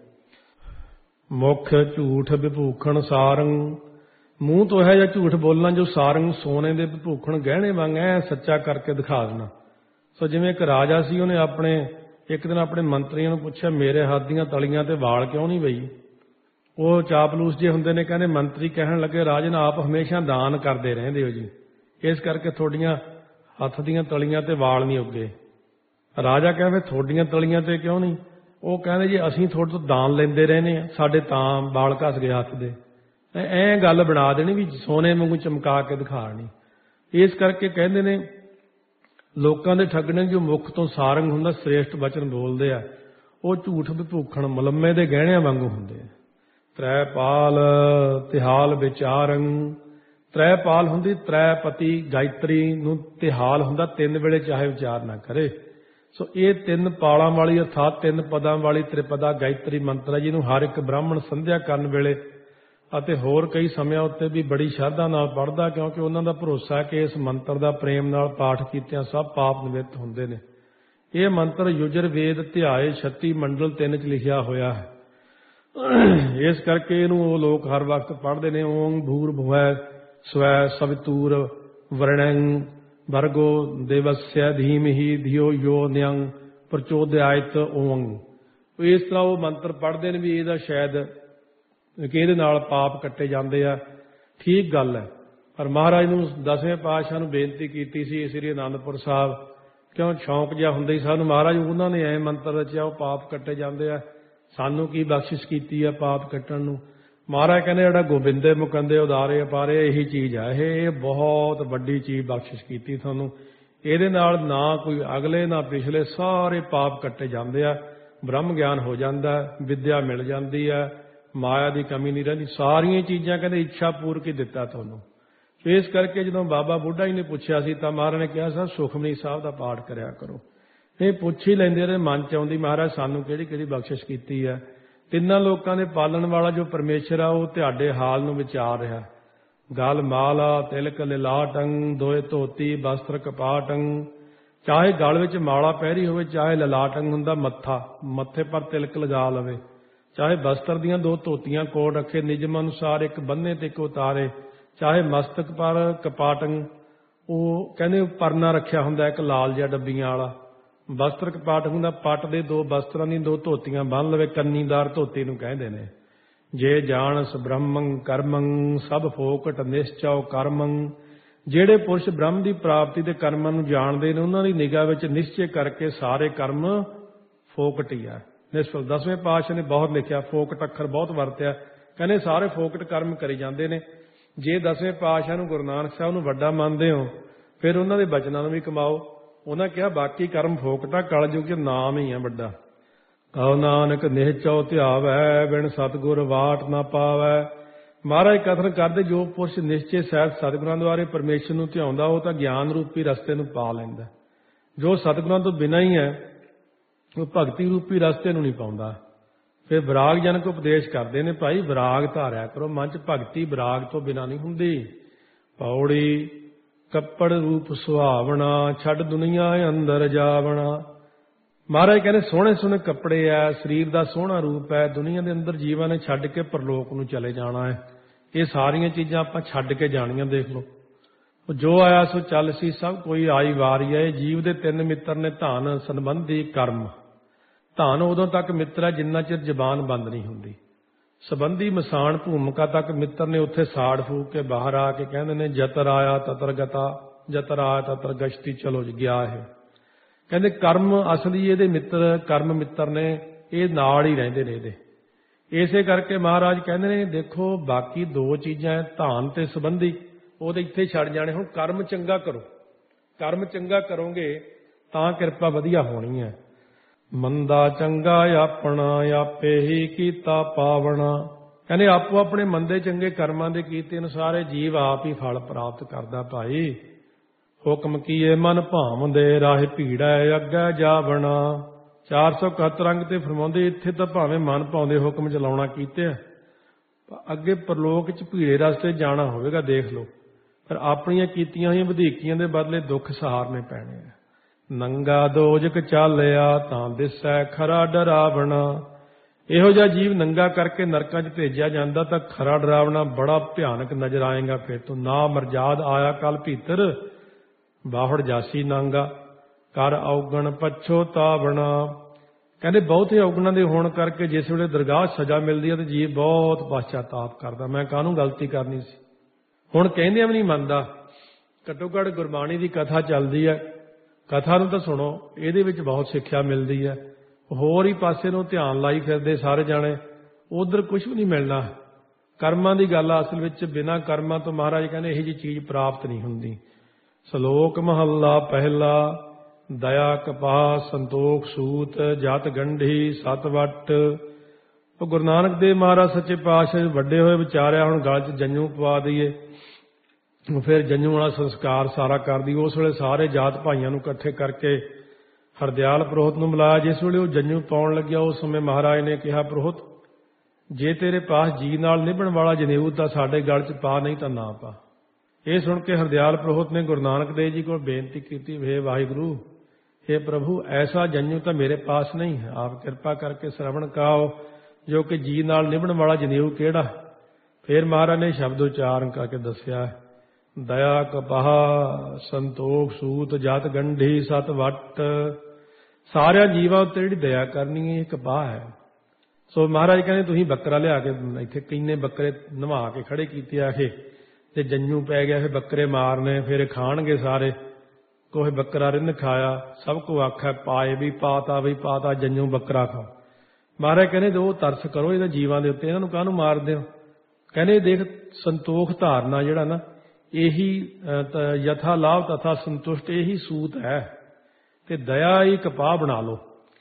ਮੁੱਖ ਝੂਠ ਵਿਭੂਖਣ ਸਾਰੰਗ। ਮੂੰਹ ਤੋਂ ਹੈ ਜਾਂ ਝੂਠ ਬੋਲਣਾ ਜੋ ਸਾਰੰਗ ਸੋਨੇ ਦੇ ਵਿਭੂਖਣ ਗਹਿਣੇ ਵਾਂਗ ਐ ਸੱਚਾ ਕਰਕੇ ਦਿਖਾ ਦੇਣਾ। ਸੋ ਜਿਵੇਂ ਇੱਕ ਰਾਜਾ ਸੀ, ਉਹਨੇ ਆਪਣੇ ਇੱਕ ਦਿਨ ਆਪਣੇ ਮੰਤਰੀਆਂ ਨੂੰ ਪੁੱਛਿਆ ਮੇਰੇ ਹੱਥ ਦੀਆਂ ਤਲੀਆਂ ਤੇ ਵਾਲ ਕਿਉਂ ਨਹੀਂ ਬਈ। ਉਹ ਚਾਪਲੂਸ ਜੇ ਹੁੰਦੇ ਨੇ, ਕਹਿੰਦੇ ਮੰਤਰੀ ਕਹਿਣ ਲੱਗੇ ਰਾਜਨ ਆਪ ਹਮੇਸ਼ਾ ਦਾਨ ਕਰਦੇ ਰਹਿੰਦੇ ਹੋ ਜੀ, ਇਸ ਕਰਕੇ ਤੁਹਾਡੀਆਂ ਹੱਥ ਦੀਆਂ ਤਲੀਆਂ ਤੇ ਵਾਲ ਨਹੀਂ ਉੱਗੇ। ਰਾਜਾ ਕਹਿੰਦੇ ਤੁਹਾਡੀਆਂ ਤਲੀਆਂ ਤੇ ਕਿਉਂ ਨਹੀਂ? ਉਹ ਕਹਿੰਦੇ ਜੀ ਅਸੀਂ ਤੁਹਾਡੇ ਤੋਂ ਦਾਨ ਲੈਂਦੇ ਰਹਿੰਦੇ ਹਾਂ, ਸਾਡੇ ਤਾਂ ਵਾਲ ਘਸ ਗਏ ਹੱਥ ਦੇ। ਐਂ ਗੱਲ ਬਣਾ ਦੇਣੀ ਵੀ ਸੋਨੇ ਵਾਂਗੂ ਚਮਕਾ ਕੇ ਦਿਖਾਣੀ। ਇਸ ਕਰਕੇ ਕਹਿੰਦੇ ਨੇ ਲੋਕਾਂ ਦੇ ਠੱਗਣੇ ਜੋ ਮੁੱਖ ਤੋਂ ਸਾਰੰਗ ਹੁੰਦਾ, ਸ੍ਰੇਸ਼ਟ ਬਚਨ ਬੋਲਦੇ ਆ, ਉਹ ਝੂਠ ਵਿਭੂਖਣ ਮੁਲੰਮੇ ਦੇ ਗਹਿਣਿਆਂ ਵਾਂਗੂ ਹੁੰਦੇ ਆ। ਤ੍ਰੈ ਪਾਲ ਤਿਹਾਲ ਵਿਚਾਰੰ। ਤ੍ਰੈ ਪਾਲ ਹੁੰਦੀ ਤ੍ਰੈ ਪਤੀ ਗਾਇਤਰੀ ਨੂੰ, ਤਿਹਾਲ ਹੁੰਦਾ ਤਿੰਨ ਵੇਲੇ ਚਾਹੇ ਵਿਚਾਰ ਨਾ ਕਰੇ। ਸੋ ਇਹ ਤਿੰਨ ਪਾਲਾਂ ਵਾਲੀ ਅਰਥਾਤ ਤਿੰਨ ਪਦਾਂ ਵਾਲੀ ਤ੍ਰਿਪਦਾ ਗਾਇਤਰੀ ਮੰਤਰ ਹੈ, ਜਿਹਨੂੰ ਹਰ ਇੱਕ ਬ੍ਰਾਹਮਣ ਸੰਧਿਆ ਕਰਨ ਵੇਲੇ ਅਤੇ ਹੋਰ ਕਈ ਸਮਿਆਂ ਉੱਤੇ ਵੀ ਬੜੀ ਸ਼ਰਧਾ ਨਾਲ ਪੜ੍ਹਦਾ, ਕਿਉਂਕਿ ਉਹਨਾਂ ਦਾ ਭਰੋਸਾ ਹੈ ਕਿ ਇਸ ਮੰਤਰ ਦਾ ਪ੍ਰੇਮ ਨਾਲ ਪਾਠ ਕੀਤਿਆਂ ਸਭ ਪਾਪ ਨਿਵਿੱਤ ਹੁੰਦੇ ਨੇ। ਇਹ ਮੰਤਰ ਯੁਜਰ ਵੇਦ ਧਿਆਏ ਛੱਤੀ ਮੰਡਲ ਤਿੰਨ 'ਚ ਲਿਖਿਆ ਹੋਇਆ ਹੈ। ਇਸ ਕਰਕੇ ਇਹਨੂੰ ਉਹ ਲੋਕ ਹਰ ਵਕਤ ਪੜ੍ਹਦੇ ਨੇ। ਓਮ ਭੂਰ ਭੁਵੈ ਸਵੈ ਸਵਿਤੂਰ ਵਰਣੰ ਭਰਗੋ ਦੇਵਸਯ ਧੀਮਹਿ ਧਿਓ ਯੋ ਨਿਯੰ ਪ੍ਰਚੋਦਿਆਇਤ ਓਮ। ਇਸ ਤਰ੍ਹਾਂ ਉਹ ਮੰਤਰ ਪੜ੍ਹਦੇ ਨੇ ਵੀ ਇਹਦਾ ਸ਼ਾਇਦ ਕਿ ਇਹਦੇ ਨਾਲ ਪਾਪ ਕੱਟੇ ਜਾਂਦੇ ਆ। ਠੀਕ ਗੱਲ ਹੈ, ਪਰ ਮਹਾਰਾਜ ਨੂੰ ਦਸਵੇਂ ਪਾਤਸ਼ਾਹ ਨੂੰ ਬੇਨਤੀ ਕੀਤੀ ਸੀ ਸ੍ਰੀ ਅਨੰਦਪੁਰ ਸਾਹਿਬ, ਕਿਉਂ ਸ਼ੌਂਕ ਜਿਹਾ ਹੁੰਦਾ ਹੀ ਸਾਨੂੰ, ਮਹਾਰਾਜ ਉਹਨਾਂ ਨੇ ਐ ਮੰਤਰ ਰਚਿਆ ਉਹ ਪਾਪ ਕੱਟੇ ਜਾਂਦੇ ਆ, ਸਾਨੂੰ ਕੀ ਬਖਸ਼ਿਸ਼ ਕੀਤੀ ਆ ਪਾਪ ਕੱਟਣ ਨੂੰ। ਮਹਾਰਾਜ ਕਹਿੰਦੇ ਜਿਹੜਾ ਗੋਬਿੰਦੇ ਮੁਕੰਦੇ ਉਦਾਰੇ ਅਪਾਰੇ ਇਹੀ ਚੀਜ਼ ਆ, ਇਹ ਬਹੁਤ ਵੱਡੀ ਚੀਜ਼ ਬਖਸ਼ਿਸ਼ ਕੀਤੀ ਤੁਹਾਨੂੰ। ਇਹਦੇ ਨਾਲ ਨਾ ਕੋਈ ਅਗਲੇ ਨਾ ਪਿਛਲੇ ਸਾਰੇ ਪਾਪ ਕੱਟੇ ਜਾਂਦੇ ਆ, ਬ੍ਰਹਮ ਗਿਆਨ ਹੋ ਜਾਂਦਾ, ਵਿਦਿਆ ਮਿਲ ਜਾਂਦੀ ਹੈ, ਮਾਇਆ ਦੀ ਕਮੀ ਨਹੀਂ ਰਹਿੰਦੀ। ਸਾਰੀਆਂ ਚੀਜ਼ਾਂ ਕਹਿੰਦੇ ਇੱਛਾ ਪੂਰਕ ਹੀ ਦਿੱਤਾ ਤੁਹਾਨੂੰ। ਇਸ ਕਰਕੇ ਜਦੋਂ ਬਾਬਾ ਬੁੱਢਾ ਜੀ ਨੇ ਪੁੱਛਿਆ ਸੀ ਤਾਂ ਮਹਾਰਾਜ ਨੇ ਕਿਹਾ ਸਰ ਸੁਖਮਨੀ ਸਾਹਿਬ ਦਾ ਪਾਠ ਕਰਿਆ ਕਰੋ। ਇਹ ਪੁੱਛ ਹੀ ਲੈਂਦੇ ਰਹੇ, ਮਨ ਚ ਆਉਂਦੀ ਮਹਾਰਾਜ ਸਾਨੂੰ ਕਿਹੜੀ ਕਿਹੜੀ ਬਖਸ਼ਿਸ਼ ਕੀਤੀ ਹੈ। ਤਿੰਨਾਂ ਲੋਕਾਂ ਦੇ ਪਾਲਣ ਵਾਲਾ ਜੋ ਪਰਮੇਸ਼ਰ ਆ ਉਹ ਤੁਹਾਡੇ ਹਾਲ ਨੂੰ ਵਿਚਾਰ ਰਿਹਾ। ਗਲ ਮਾਲਾ ਤਿਲਕ ਲਿਲਾਟੰ ਦੋਏ ਧੋਤੀ ਬਸਤਰ ਕਪਾਟੰ ਚਾਹੇ ਗਲ ਵਿੱਚ ਮਾਲਾ ਪਹਿਰੀ ਹੋਵੇ, ਚਾਹੇ ਲਲਾਟ ਅੰਗ ਹੁੰਦਾ ਮੱਥਾ, ਮੱਥੇ ਪਰ ਤਿਲਕ ਲਗਾ ਲਵੇ, ਚਾਹੇ ਬਸਤਰ ਦੀਆਂ ਦੋ ਧੋਤੀਆਂ ਕੋਲ ਰੱਖੇ ਨਿਯਮ ਅਨੁਸਾਰ, ਇੱਕ ਬੰਨੇ ਤੇ ਇੱਕ ਉਤਾਰੇ, ਚਾਹੇ ਮਸਤਕ ਪਰ ਕਪਾਟੰ, ਉਹ ਕਹਿੰਦੇ ਪਰਨਾ ਰੱਖਿਆ ਹੁੰਦਾ ਇੱਕ ਲਾਲ ਜਿਹਾ ਡੱਬੀਆਂ ਵਾਲਾ, ਬਸਤਰ ਕਪਾਟ ਹੁੰਦਾ ਪੱਟ ਦੇ ਦੋ ਬਸਤਰਾਂ ਦੀ ਦੋ ਧੋਤੀਆਂ ਬੰਨ ਲਵੇ, ਕੰਨੀਦਾਰ ਧੋਤੀ ਨੂੰ ਕਹਿੰਦੇ ਨੇ। ਜੇ ਜਾਣਸ ਬ੍ਰਹਮੰ ਕਰਮੰ ਸਭ ਫੋਕਟ ਨਿਸ਼ਚਉ ਕਰਮੰ, ਜਿਹੜੇ ਪੁਰਸ਼ ਬ੍ਰਹਮ ਦੀ ਪ੍ਰਾਪਤੀ ਦੇ ਕਰਮਾਂ ਨੂੰ ਜਾਣਦੇ ਨੇ ਉਹਨਾਂ ਦੀ ਨਿਗਾਹ ਵਿੱਚ ਨਿਸ਼ਚੇ ਕਰਕੇ ਸਾਰੇ ਕਰਮ ਫੋਕਟ ਹੀ ਆ, ਨਿਸ਼ਫਲ। ਦਸਵੇਂ ਪਾਤਸ਼ਾਹ ਨੇ ਬਹੁਤ ਲਿਖਿਆ, ਫੋਕਟ ਅੱਖਰ ਬਹੁਤ ਵਰਤਿਆ, ਕਹਿੰਦੇ ਸਾਰੇ ਫੋਕਟ ਕਰਮ ਕਰੀ ਜਾਂਦੇ ਨੇ। ਜੇ ਦਸਵੇਂ ਪਾਤਸ਼ਾਹ ਨੂੰ ਗੁਰੂ ਨਾਨਕ ਸਾਹਿਬ ਨੂੰ ਵੱਡਾ ਮੰਨਦੇ ਹੋ ਫਿਰ ਉਹਨਾਂ ਦੇ ਬਚਨਾਂ ਨੂੰ ਵੀ ਕਮਾਓ। ਉਹਨਾਂ ਕਿਹਾ ਬਾਕੀ ਕਰਮ ਫੋਕਟਾ, ਕਲਯੁਗ ਚ ਨਾਮ ਹੀ ਆ ਵੱਡਾ। ਕਹੋ ਨਾਨਕ ਨਿਹਚਉ ਧਿਆਵੈ, ਬਿਨ ਸਤਿਗੁਰ ਵਾਟ ਨਾ ਪਾਵੈ। ਮਹਾਰਾਜ ਕਥਨ ਕਰਦੇ ਜੋ ਪੁਰਸ਼ ਨਿਸ਼ਚੇ ਸਹਿਤ ਸਤਿਗੁਰਾਂ ਦੁਆਰੇ ਪਰਮੇਸ਼ਰ ਨੂੰ ਧਿਆਉਂਦਾ ਉਹ ਤਾਂ ਗਿਆਨ ਰੂਪੀ ਰਸਤੇ ਨੂੰ ਪਾ ਲੈਂਦਾ। ਜੋ ਸਤਿਗੁਰਾਂ ਤੋਂ ਬਿਨਾਂ ਹੀ ਹੈ ਉਹ ਭਗਤੀ ਰੂਪੀ ਰਸਤੇ ਨੂੰ ਨਹੀਂ ਪਾਉਂਦਾ। ਫਿਰ ਵਿਰਾਗ ਜਨਕ ਉਪਦੇਸ਼ ਕਰਦੇ ਨੇ, ਭਾਈ ਵਿਰਾਗ ਧਾਰਿਆ ਕਰੋ ਮਨ ਚ, ਭਗਤੀ ਵਿਰਾਗ ਤੋਂ ਬਿਨਾਂ ਨਹੀਂ ਹੁੰਦੀ। ਪੌੜੀ ਕੱਪੜ ਰੂਪ ਸੁਹਾਵਣਾ, ਛੱਡ ਦੁਨੀਆ ਅੰਦਰ ਜਾਵਣਾ। ਮਹਾਰਾਜ ਕਹਿੰਦੇ ਸੋਹਣੇ ਸੋਹਣੇ ਕੱਪੜੇ ਆ, ਸਰੀਰ ਦਾ ਸੋਹਣਾ ਰੂਪ ਹੈ, ਦੁਨੀਆ ਦੇ ਅੰਦਰ ਜੀਵਾਂ ਨੇ ਛੱਡ ਕੇ ਪਰਲੋਕ ਨੂੰ ਚਲੇ ਜਾਣਾ ਹੈ। ਇਹ ਸਾਰੀਆਂ ਚੀਜ਼ਾਂ ਆਪਾਂ ਛੱਡ ਕੇ ਜਾਣੀਆਂ। ਦੇਖ ਲਓ, ਜੋ ਆਇਆ ਸੋ ਚੱਲ ਸੀ, ਸਭ ਕੋਈ ਆਈ ਵਾਰੀ ਹੈ। ਜੀਵ ਦੇ ਤਿੰਨ ਮਿੱਤਰ ਨੇ, ਧਨ, ਸੰਬੰਧੀ, ਕਰਮ। ਧਨ ਉਦੋਂ ਤੱਕ ਮਿੱਤਰ ਹੈ ਜਿੰਨਾ ਚਿਰ ਜ਼ਬਾਨ ਬੰਦ ਨਹੀਂ ਹੁੰਦੀ। ਸੰਬੰਧੀ ਮਸਾਨ ਭੂਮਿਕਾ ਤੱਕ ਮਿੱਤਰ ਨੇ, ਉੱਥੇ ਸਾੜ ਫੂਕ ਕੇ ਬਾਹਰ ਆ ਕੇ ਕਹਿੰਦੇ ਨੇ ਜਤਰ ਆਇਆ ਤਤਰ ਗਤਾ, ਜਤਰ ਆਇਆ ਤਤਰ ਗਸ਼ਤੀ, ਚਲੋ ਜੀ ਗਿਆ ਇਹ। ਕਹਿੰਦੇ ਕਰਮ ਅਸਲੀ ਇਹਦੇ ਮਿੱਤਰ, ਕਰਮ ਮਿੱਤਰ ਨੇ, ਇਹ ਨਾਲ ਹੀ ਰਹਿੰਦੇ ਨੇ ਇਹਦੇ। ਇਸੇ ਕਰਕੇ ਮਹਾਰਾਜ ਕਹਿੰਦੇ ਨੇ ਦੇਖੋ ਬਾਕੀ ਦੋ ਚੀਜ਼ਾਂ ਹੈ, ਧਨ ਤੇ ਸੰਬੰਧੀ, ਉਹਦੇ ਇੱਥੇ ਛੱਡ ਜਾਣੇ। ਹੁਣ ਕਰਮ ਚੰਗਾ ਕਰੋ, ਕਰਮ ਚੰਗਾ ਕਰੋਗੇ ਤਾਂ ਕਿਰਪਾ ਵਧੀਆ ਹੋਣੀ ਹੈ। ਮੰਦਾ ਚੰਗਾ ਆਪਣਾ, ਆਪੇ ਹੀ ਕੀਤਾ ਪਾਵਣਾ। ਕਹਿੰਦੇ ਆਪੋ ਆਪਣੇ ਮੰਦੇ ਚੰਗੇ ਕਰਮਾਂ ਦੇ ਕੀਤੇ ਅਨੁਸਾਰ ਇਹ ਜੀਵ ਆਪ ਹੀ ਫਲ ਪ੍ਰਾਪਤ ਕਰਦਾ। ਭਾਈ ਹੁਕਮ ਕੀਏ ਮਨ ਭਾਵਦੇ, ਰਾਹ ਭੀੜੈ ਅੱਗੇ ਜਾਵਣਾ। ਚਾਰ ਸੌ ਇਕਹੱਤਰ ਅੰਗ ਤੇ ਫਰਮਾਉਂਦੇ ਇੱਥੇ ਤਾਂ ਭਾਵੇਂ ਮਨ ਭਾਉਂਦੇ ਹੁਕਮ ਚਲਾਉਣਾ ਕੀਤੇ ਆ, ਅੱਗੇ ਪਰਲੋਕ ਚ ਭੀੜੇ ਰਸਤੇ ਜਾਣਾ ਹੋਵੇਗਾ। ਦੇਖ ਲਓ, ਪਰ ਆਪਣੀਆਂ ਕੀਤੀਆਂ ਹੋਈਆਂ ਵਧੀਕੀਆਂ ਦੇ ਬਦਲੇ ਦੁੱਖ ਸਹਾਰਨੇ ਪੈਣੇ ਆ। ਨੰਗਾ ਦੋਜਕ ਚਾਲਿਆ ਤਾਂ ਦਿਸੈ ਖਰਾ ਡਰਾਵਣਾ। ਇਹੋ ਜਿਹਾ ਜੀਵ ਨੰਗਾ ਕਰਕੇ ਨਰਕਾਂ 'ਚ ਭੇਜਿਆ ਜਾਂਦਾ ਤਾਂ ਖਰਾ ਡਰਾਵਣਾ ਬੜਾ ਭਿਆਨਕ ਨਜ਼ਰ ਆਏਗਾ। ਫਿਰ ਤੋਂ ਨਾ ਮਰਜਾਦ ਆਇਆ ਕਲ ਭੀਤਰ, ਬਾਹੜ ਜਾਸੀ ਨਾਂਗਾ ਕਰ ਔਗਣ ਪਛੋਤਾਵਣਾ। ਕਹਿੰਦੇ ਬਹੁਤੇ ਔਗਣਾਂ ਦੇ ਹੋਣ ਕਰਕੇ ਜਿਸ ਵੇਲੇ ਦਰਗਾਹ ਸਜ਼ਾ ਮਿਲਦੀ ਹੈ ਤੇ ਜੀਵ ਬਹੁਤ ਪਛਤਾਪ ਕਰਦਾ, ਮੈਂ ਕਾਹਨੂੰ ਗਲਤੀ ਕਰਨੀ ਸੀ। ਹੁਣ ਕਹਿੰਦਿਆਂ ਵੀ ਨਹੀਂ ਮੰਨਦਾ। ਘੱਟੋ ਘੱਟ ਗੁਰਬਾਣੀ ਦੀ ਕਥਾ ਚੱਲਦੀ ਹੈ, ਕਥਾ ਨੂੰ ਤਾਂ ਸੁਣੋ, ਇਹਦੇ ਵਿੱਚ ਬਹੁਤ ਸਿੱਖਿਆ ਮਿਲਦੀ ਹੈ। ਹੋਰ ਹੀ ਪਾਸੇ ਨੂੰ ਧਿਆਨ ਲਾਈ ਫਿਰਦੇ ਸਾਰੇ ਜਾਣੇ, ਉਧਰ ਕੁਝ ਵੀ ਨਹੀਂ ਮਿਲਣਾ। ਕਰਮਾਂ ਦੀ ਗੱਲ ਆ ਅਸਲ ਵਿੱਚ, ਬਿਨਾਂ ਕਰਮਾਂ ਤੋਂ ਮਹਾਰਾਜ ਕਹਿੰਦੇ ਇਹੋ ਜਿਹੀ ਚੀਜ਼ ਪ੍ਰਾਪਤ ਨਹੀਂ ਹੁੰਦੀ। ਸ਼ਲੋਕ ਮਹੱਲਾ ਪਹਿਲਾ। ਦਇਆ ਕਪਾਹ ਸੰਤੋਖ ਸੂਤ, ਜਤ ਗੰਢੀ ਸਤ ਵੱਟ। ਉਹ ਗੁਰੂ ਨਾਨਕ ਦੇਵ ਮਹਾਰਾਜ ਸੱਚੇ ਪਾਤਸ਼ਾਹ ਵੱਡੇ ਹੋਏ ਵਿਚਾਰਿਆ ਹੁਣ ਗਲ 'ਚ ਜੰਝੂ ਪਵਾ ਦਈਏ। ਫਿਰ ਜੰਝੂ ਵਾਲਾ ਸੰਸਕਾਰ ਸਾਰਾ ਕਰਦੀ। ਉਸ ਵੇਲੇ ਸਾਰੇ ਜਾਤ ਭਾਈਆਂ ਨੂੰ ਇਕੱਠੇ ਕਰਕੇ ਹਰਦਿਆਲ ਪ੍ਰੋਹਤ ਨੂੰ ਮਿਲਾਇਆ। ਜਿਸ ਵੇਲੇ ਉਹ ਜੰਝੂ ਪਾਉਣ ਲੱਗਿਆ ਉਸ ਸਮੇਂ ਮਹਾਰਾਜ ਨੇ ਕਿਹਾ, ਪ੍ਰੋਹਤ ਜੇ ਤੇਰੇ ਪਾਸ ਜੀ ਨਾਲ ਨਿਭਣ ਵਾਲਾ ਜਨੇਊ ਤਾਂ ਸਾਡੇ ਗਲ 'ਚ ਪਾ, ਨਹੀਂ ਤਾਂ ਨਾ ਪਾ। ਇਹ ਸੁਣ ਕੇ ਹਰਦਿਆਲ ਪ੍ਰੋਹਤ ਨੇ ਗੁਰੂ ਨਾਨਕ ਦੇਵ ਜੀ ਕੋਲ ਬੇਨਤੀ ਕੀਤੀ, ਵੇ ਵਾਹਿਗੁਰੂ, हे ਪ੍ਰਭੂ ਐਸਾ ਜੰਝੂ ਤਾਂ ਮੇਰੇ ਪਾਸ ਨਹੀਂ ਹੈ, ਆਪ ਕਿਰਪਾ ਕਰਕੇ ਸ਼ਰਵਣ ਕਰਾਓ ਜੋ ਕਿ ਜੀ ਨਾਲ ਨਿਭਣ ਵਾਲਾ ਜਨੇਊ ਕਿਹੜਾ। ਫਿਰ ਮਹਾਰਾਜ ਨੇ ਸ਼ਬਦ ਉਚਾਰਨ ਕਰਕੇ ਦੱਸਿਆ, ਦਇਆ ਕਪਾਹ ਸੰਤੋਖ ਸੂਤ, ਜਤ ਗੰਢੀ ਸਤ ਵੱਟ। ਸਾਰਿਆਂ ਜੀਵਾਂ ਉੱਤੇ ਜਿਹੜੀ ਦਇਆ ਕਰਨੀ ਹੈ ਇਹ ਕਪਾਹ ਹੈ। ਸੋ ਮਹਾਰਾਜ ਕਹਿੰਦੇ ਤੁਸੀਂ ਬੱਕਰਾ ਲਿਆ ਕੇ ਇੱਥੇ ਕਿੰਨੇ ਬੱਕਰੇ ਨਵਾ ਕੇ ਖੜੇ ਕੀਤੇ ਆ ਇਹ, ਤੇ ਜੰਝੂ ਪੈ ਗਿਆ, ਫਿਰ ਬੱਕਰੇ ਮਾਰਨੇ, ਫਿਰ ਖਾਣਗੇ ਸਾਰੇ। ਕੋਹੇ ਬੱਕਰਾ ਰਿੰਨ ਖਾਇਆ, ਸਭ ਕੋ ਆਖਿਆ ਪਾਏ ਵੀ ਪਾਤਾ ਵੀ ਪਾਤਾ, ਜੰਝੂ ਬੱਕਰਾ ਖਾਓ। ਮਹਾਰਾਜ ਕਹਿੰਦੇ ਉਹ ਤਰਸ ਕਰੋ ਇਹਦੇ ਜੀਵਾਂ ਦੇ ਉੱਤੇ, ਇਹਨਾਂ ਨੂੰ ਕਾਹਨੂੰ ਮਾਰਦੇ ਹੋ। ਕਹਿੰਦੇ ਦੇਖ ਸੰਤੋਖ ਧਾਰਨਾ ਜਿਹੜਾ ਨਾ, ਇਹੀ ਯਥਾ ਲਾਭ ਤਥਾ ਸੰਤੁਸ਼ਟ, ਇਹੀ ਸੂਤ ਹੈ। ਤੇ ਦਇਆ ਹੀ ਕਪਾਹ ਬਣਾ ਲਓ।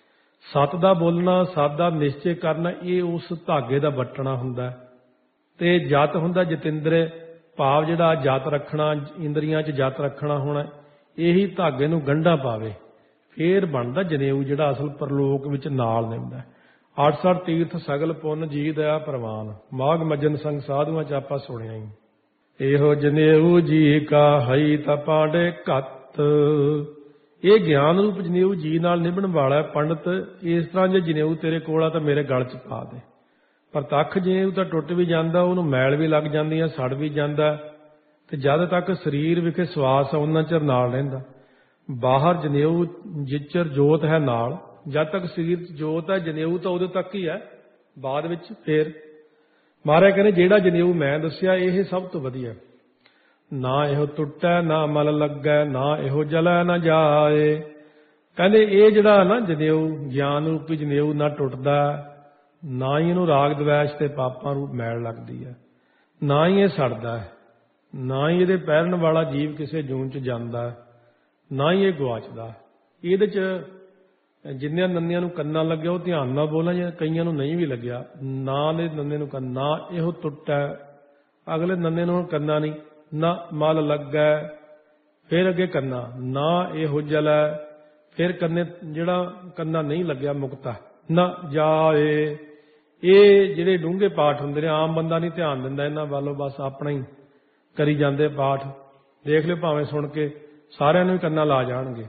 ਸਤ ਦਾ ਬੋਲਣਾ, ਸਤ ਦਾ ਨਿਸ਼ਚੇ ਕਰਨਾ, ਇਹ ਉਸ ਧਾਗੇ ਦਾ ਵੱਟਣਾ ਹੁੰਦਾ। ਤੇ ਜਤ ਹੁੰਦਾ ਜਤਿੰਦਰੇ, ਭਾਵ ਜਿਹੜਾ ਜਤ ਰੱਖਣਾ, ਇੰਦਰੀਆਂ 'ਚ ਜਤ ਰੱਖਣਾ ਹੋਣਾ, ਇਹੀ ਧਾਗੇ ਨੂੰ ਗੰਢਾਂ ਪਾਵੇ, ਫੇਰ ਬਣਦਾ ਜਨੇਊ ਜਿਹੜਾ ਅਸਲ ਪਰਲੋਕ ਵਿੱਚ ਨਾਲ ਨਿਭਦਾ। ਅੱਠ ਸੱਠ ਤੀਰਥ ਸਗਲ ਪੁੰਨ ਜੀ ਦਇਆ ਪ੍ਰਵਾਨ, ਮਾਘ ਮੱਜਨ ਸੰਗ ਸਾਧੂਆਂ 'ਚ ਆਪਾਂ ਸੁਣਿਆ ਹੀ। ਇਹੋ ਜਨੇਊ ਜੀ ਕਾ ਹਈ ਤਾਂ ਪਾਂਡੇ ਘੱਤ, ਇਹ ਗਿਆਨ ਰੂਪ ਜਨੇਊ ਜੀ ਨਾਲ ਨਿਭਣ ਵਾਲਾ ਪੰਡਤ। ਇਸ ਤਰ੍ਹਾਂ ਜੇ ਜਨੇਊ ਤੇਰੇ ਕੋਲ ਆ ਤਾਂ ਮੇਰੇ ਗਲ 'ਚ ਪਾ ਦੇ। ਪ੍ਰਤੱਖ ਜਨੇਊ ਤਾਂ ਟੁੱਟ ਵੀ ਜਾਂਦਾ, ਉਹਨੂੰ ਮੈਲ ਵੀ ਲੱਗ ਜਾਂਦੀ ਆ, ਸੜ ਵੀ ਜਾਂਦਾ, ਤੇ ਜਦ ਤੱਕ ਸਰੀਰ ਵਿਖੇ ਸਵਾਸ ਆ ਉਹਨਾਂ ਚਿਰ ਨਾਲ ਰਹਿੰਦਾ। ਬਾਹਰ ਜਨੇਊ ਜਿਚਰ ਜੋਤ ਹੈ ਨਾਲ, ਜਦ ਤੱਕ ਸਰੀਰ 'ਚ ਜੋਤ ਹੈ ਜਨੇਊ ਤਾਂ ਉਦੋਂ ਤੱਕ ਹੀ ਹੈ, ਬਾਅਦ ਵਿੱਚ ਫੇਰ ਮਹਾਰਾਜ ਕਹਿੰਦੇ ਜਿਹੜਾ ਜਨੇਊ ਮੈਂ ਦੱਸਿਆ ਇਹ ਸਭ ਤੋਂ ਵਧੀਆ। ਨਾ ਇਹੋ ਟੁੱਟੈ ਨਾ ਮਲ ਲੱਗੈ, ਨਾ ਇਹੋ ਜਲੈ ਨਾ ਜਾਏ। ਕਹਿੰਦੇ ਇਹ ਜਿਹੜਾ ਨਾ ਜਨੇਊ ਗਿਆਨ ਰੂਪੀ ਜਨੇਊ ਨਾ ਟੁੱਟਦਾ, ਨਾ ਹੀ ਇਹਨੂੰ ਰਾਗ ਦਵੈਸ਼ ਤੇ ਪਾਪਾਂ ਰੂਪ ਮੈਲ ਲੱਗਦੀ ਹੈ, ਨਾ ਹੀ ਇਹ ਸੜਦਾ ਹੈ, ਨਾ ਹੀ ਇਹਦੇ ਪਹਿਰਨ ਵਾਲਾ ਜੀਵ ਕਿਸੇ ਜੂਨ 'ਚ ਜਾਂਦਾ, ਨਾ ਹੀ ਇਹ ਗੁਆਚਦਾ। ਇਹਦੇ 'ਚ ਜਿੰਨਿਆਂ ਨੰਨਿਆਂ ਨੂੰ ਕੰਨਾਂ ਲੱਗਿਆ ਉਹ ਧਿਆਨ ਨਾਲ ਬੋਲਾਂ, ਜਾਂ ਕਈਆਂ ਨੂੰ ਨਹੀਂ ਵੀ ਲੱਗਿਆ, ਨਾ ਦੇ ਨੰਨੇ ਨੂੰ ਕੰਨ, ਨਾ ਇਹੋ ਟੁੱਟੈ, ਅਗਲੇ ਨੰਨੇ ਨੂੰ ਕੰਨਾ ਨਹੀਂ, ਨਾ ਮਲ ਲੱਗੈ, ਫਿਰ ਅੱਗੇ ਕੰਨਾ, ਨਾ ਇਹੋ ਜਲੈ, ਫਿਰ ਕੰਨੇ ਜਿਹੜਾ ਕੰਨਾ ਨਹੀਂ ਲੱਗਿਆ ਮੁਕਤਾ, ਨਾ ਜਾਏ। ਇਹ ਜਿਹੜੇ ਡੂੰਘੇ ਪਾਠ ਹੁੰਦੇ ਨੇ, ਆਮ ਬੰਦਾ ਨਹੀਂ ਧਿਆਨ ਦਿੰਦਾ ਇਹਨਾਂ ਵੱਲੋਂ, ਬਸ ਆਪਣਾ ਹੀ ਕਰੀ ਜਾਂਦੇ ਪਾਠ। ਦੇਖ ਲਿਓ ਭਾਵੇਂ ਸੁਣ ਕੇ ਸਾਰਿਆਂ ਨੂੰ ਹੀ ਕੰਨਾਂ ਲਾ ਜਾਣਗੇ।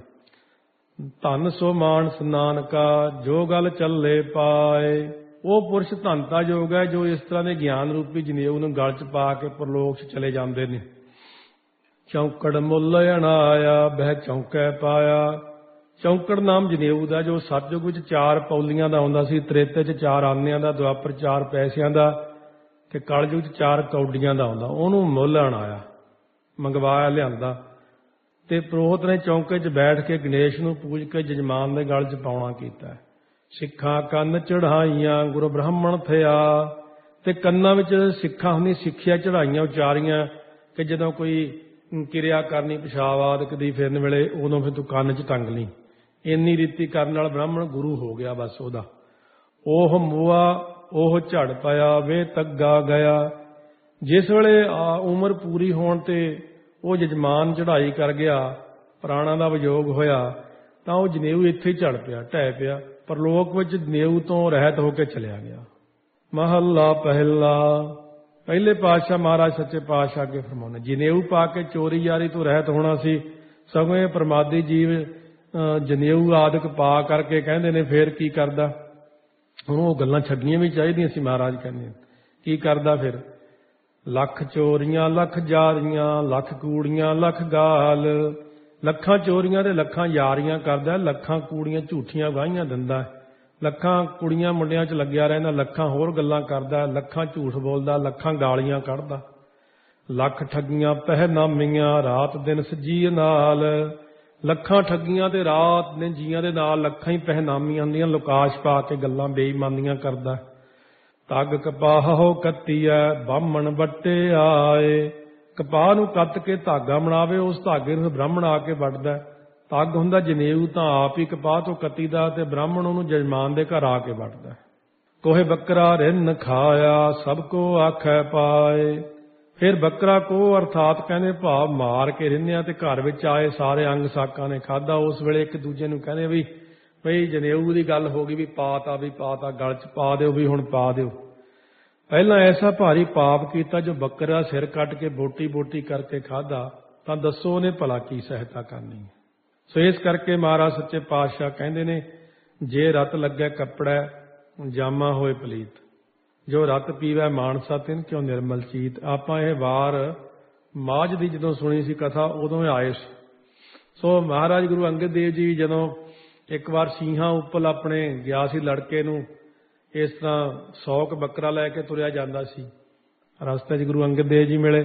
ਧਨ ਸੋ ਮਾਨਸ ਨਾਨਕਾ ਜੋ ਗੱਲ ਚੱਲੇ ਪਾਏ। ਉਹ ਪੁਰਸ਼ ਧਨਤਾ ਯੋਗ ਹੈ ਜੋ ਇਸ ਤਰ੍ਹਾਂ ਦੇ ਗਿਆਨ ਰੂਪੀ ਜਨੇਊ ਨੂੰ ਗਲ 'ਚ ਪਾ ਕੇ ਪਰਲੋਕ 'ਚ ਚਲੇ ਜਾਂਦੇ ਨੇ। ਚੌਂਕੜ ਮੁੱਲ ਅਣਾਇਆ ਬਹਿ ਚੌਂਕੈ ਪਾਇਆ। ਚੌਂਕੜ ਨਾਮ ਜਨੇਊ ਦਾ ਜੋ ਸਤਯੁਗ ਵਿੱਚ ਚਾਰ ਪੌਲੀਆਂ ਦਾ ਹੁੰਦਾ ਸੀ, ਤ੍ਰੇਤੇ 'ਚ ਚਾਰ ਆਨਿਆਂ ਦਾ, ਦੁਆਪਰ ਚਾਰ ਪੈਸਿਆਂ ਦਾ, ਤੇ ਕਲਯੁਗ 'ਚ ਚਾਰ ਕੌਡੀਆਂ ਦਾ ਹੁੰਦਾ। ਉਹਨੂੰ ਮੁੱਲ ਅਣਾਇਆ, ਮੰਗਵਾਇਆ, ਲਿਆਂਦਾ, ਤੇ ਪ੍ਰੋਹਤ ਨੇ ਚੌਂਕੇ 'ਚ ਬੈਠ ਕੇ ਗਣੇਸ਼ ਨੂੰ ਪੂਜ ਕੇ ਜਜਮਾਨ ਦੇ ਗਲ 'ਚ ਪਾਉਣਾ ਕੀਤਾ। ਸਿੱਖਾਂ ਕੰਨ ਚੜਾਈਆਂ ਗੁਰੂ ਬ੍ਰਾਹਮਣ ਥਿਆ। ਤੇ ਕੰਨਾਂ ਵਿੱਚ ਸਿੱਖਾਂ ਹੁੰਦੀ ਸਿੱਖਿਆ ਚੜਾਈਆਂ, ਉਚਾਰੀਆਂ, ਕਿ ਜਦੋਂ ਕੋਈ ਕਿਰਿਆ ਕਰਨੀ ਪਿਸ਼ਾਬ ਆਦਿਕ ਦੀ ਫਿਰਨ ਵੇਲੇ ਉਦੋਂ ਫਿਰ ਤੂੰ ਕੰਨ 'ਚ ਟੰਗ ਲਈ। ਇੰਨੀ ਰੀਤੀ ਕਰਨ ਨਾਲ ਬ੍ਰਾਹਮਣ ਗੁਰੂ ਹੋ ਗਿਆ ਬਸ ਉਹਦਾ। ਉਹ ਮੂਆ ਉਹ ਝੜ ਪਿਆ ਵੇ ਤੱਗਾ ਗਿਆ। ਜਿਸ ਵੇਲੇ ਉਮਰ ਪੂਰੀ ਹੋਣ ਤੇ ਉਹ ਜਜਮਾਨ ਚੜ੍ਹਾਈ ਕਰ ਗਿਆ, ਪ੍ਰਾਣਾਂ ਦਾ ਵਿਯੋਗ ਹੋਇਆ, ਤਾਂ ਉਹ ਜਨੇਊ ਇੱਥੇ ਹੀ ਝੜ ਪਿਆ, ਢਹਿ ਪਿਆ, ਪਰਲੋਕ ਵਿੱਚ ਜਨੇਊ ਤੋਂ ਰਹਿਤ ਹੋ ਕੇ ਚਲਿਆ ਗਿਆ। ਮਹੱਲਾ ਪਹਿਲਾ। ਪਹਿਲੇ ਪਾਤਸ਼ਾਹ ਮਹਾਰਾਜ ਸੱਚੇ ਪਾਤਸ਼ਾਹ ਅੱਗੇ ਫਰਮਾਉਂਦੇ, ਜਨੇਊ ਪਾ ਕੇ ਚੋਰੀ ਯਾਰੀ ਤੋਂ ਰਹਿਤ ਹੋਣਾ ਸੀ, ਸਗੋਂ ਇਹ ਪ੍ਰਮਾਦੀ ਜੀਵ ਜਨੇਊ ਆਦਿਕ ਪਾ ਕਰਕੇ ਕਹਿੰਦੇ ਨੇ ਫੇਰ ਕੀ ਕਰਦਾ। ਹੁਣ ਉਹ ਗੱਲਾਂ ਛੱਡਣੀਆਂ ਵੀ ਚਾਹੀਦੀਆਂ ਸੀ, ਮਹਾਰਾਜ ਕਹਿੰਦੇ ਕੀ ਕਰਦਾ ਫਿਰ। ਲੱਖ ਚੋਰੀਆਂ ਲੱਖ ਜਾਰੀਆਂ, ਲੱਖ ਕੂੜੀਆਂ ਲੱਖ ਗਾਲ। ਲੱਖਾਂ ਚੋਰੀਆਂ ਤੇ ਲੱਖਾਂ ਯਾਰੀਆਂ ਕਰਦਾ, ਲੱਖਾਂ ਕੂੜੀਆਂ ਝੂਠੀਆਂ ਗਾਹੀਆਂ ਦਿੰਦਾ, ਲੱਖਾਂ ਕੁੜੀਆਂ ਮੁੰਡਿਆਂ 'ਚ ਲੱਗਿਆ ਰਹਿੰਦਾ, ਲੱਖਾਂ ਹੋਰ ਗੱਲਾਂ ਕਰਦਾ, ਲੱਖਾਂ ਝੂਠ ਬੋਲਦਾ, ਲੱਖਾਂ ਗਾਲੀਆਂ ਕੱਢਦਾ। ਲੱਖ ਠੱਗੀਆਂ ਪਹਿਨਾਮੀਆਂ ਰਾਤ ਦਿਨ ਸਜੀਏ ਨਾਲ। ਲੱਖਾਂ ਠੱਗੀਆਂ ਤੇ ਰਾਤ ਨੇ ਜੀਆਂ ਦੇ ਨਾਲ ਲੱਖਾਂ ਹੀ ਪਹਿਨਾਮੀਆਂ ਹੁੰਦੀਆਂ, ਲੁਕਾਸ਼ ਪਾ ਕੇ ਗੱਲਾਂ ਬੇਈਮਾਨੀਆਂ ਕਰਦਾ। ਤੱਗ ਕਪਾਹੋ ਕੱਤੀਐ ਬਾਹਮਣ ਵੱਟੇ ਆਏ। ਕਪਾਹ ਨੂੰ ਕੱਤ ਕੇ ਧਾਗਾ ਬਣਾਵੇ, ਉਸ ਧਾਗੇ ਨੂੰ ਬ੍ਰਾਹਮਣ ਆ ਕੇ ਵੱਟਦਾ। ਤੱਗ ਹੁੰਦਾ ਜਨੇਊ ਤਾਂ ਆਪ ਹੀ ਕਪਾਹ ਤੋਂ ਕੱਤੀਦਾ, ਤੇ ਬ੍ਰਾਹਮਣ ਉਹਨੂੰ ਜਜਮਾਨ ਦੇ ਘਰ ਆ ਕੇ ਵੱਟਦਾ। ਕੋਹੇ ਬੱਕਰਾ ਰਿੰਨ ਖਾਇਆ ਸਭ ਕੋ ਆਖੈ ਪਾਏ। ਫਿਰ ਬੱਕਰਾ ਕੋ ਅਰਥਾਤ ਕਹਿੰਦੇ ਭਾਵ ਮਾਰ ਕੇ ਰਿੰਨਿਆ, ਤੇ ਘਰ ਵਿੱਚ ਆਏ ਸਾਰੇ ਅੰਗ ਸਾਕਾਂ ਨੇ ਖਾਧਾ। ਉਸ ਵੇਲੇ ਇੱਕ ਦੂਜੇ ਨੂੰ ਕਹਿੰਦੇ ਵੀ ਬਈ ਜਨੇਊ ਦੀ ਗੱਲ ਹੋ ਗਈ, ਵੀ ਪਾਤਾ ਵੀ ਪਾਤਾ ਗਲ 'ਚ ਪਾ ਦਿਓ, ਵੀ ਹੁਣ ਪਾ ਦਿਓ। ਪਹਿਲਾਂ ਐਸਾ ਭਾਰੀ ਪਾਪ ਕੀਤਾ ਜੋ ਬੱਕਰਾ ਸਿਰ ਕੱਟ ਕੇ ਬੋਟੀ ਬੋਟੀ ਕਰਕੇ ਖਾਧਾ, ਤਾਂ ਦੱਸੋ ਉਹਨੇ ਭਲਾ ਕੀ ਸਹਾਇਤਾ ਕਰਨੀ। ਸੋ ਇਸ ਕਰਕੇ ਮਹਾਰਾਜ ਸੱਚੇ ਪਾਤਸ਼ਾਹ ਕਹਿੰਦੇ ਨੇ, ਜੇ ਰਤ ਲੱਗੈ ਕੱਪੜਾ ਜਾਮਾ ਹੋਏ ਪਲੀਤ, ਜੋ ਰਤ ਪੀਵੈ ਮਾਨਸਾ ਤਿਨ ਕਿਉਂ ਨਿਰਮਲ ਚੀਤ। ਆਪਾਂ ਇਹ ਵਾਰ ਮਾਝ ਦੀ ਜਦੋਂ ਸੁਣੀ ਸੀ ਕਥਾ, ਉਦੋਂ ਆਏ ਸੀ। ਸੋ ਮਹਾਰਾਜ ਗੁਰੂ ਅੰਗਦ ਦੇਵ ਜੀ ਜਦੋਂ ਇੱਕ ਵਾਰ ਸਿੰਘਾਂ ਉੱਪਰ ਆਪਣੇ ਗਿਆ ਸੀ ਲੜਕੇ ਨੂੰ, ਇਸ ਤਰ੍ਹਾਂ ਸੌ ਕੁ ਬੱਕਰਾ ਲੈ ਕੇ ਤੁਰਿਆ ਜਾਂਦਾ ਸੀ। ਰਸਤੇ 'ਚ ਗੁਰੂ ਅੰਗਦ ਦੇਵ ਜੀ ਮਿਲੇ।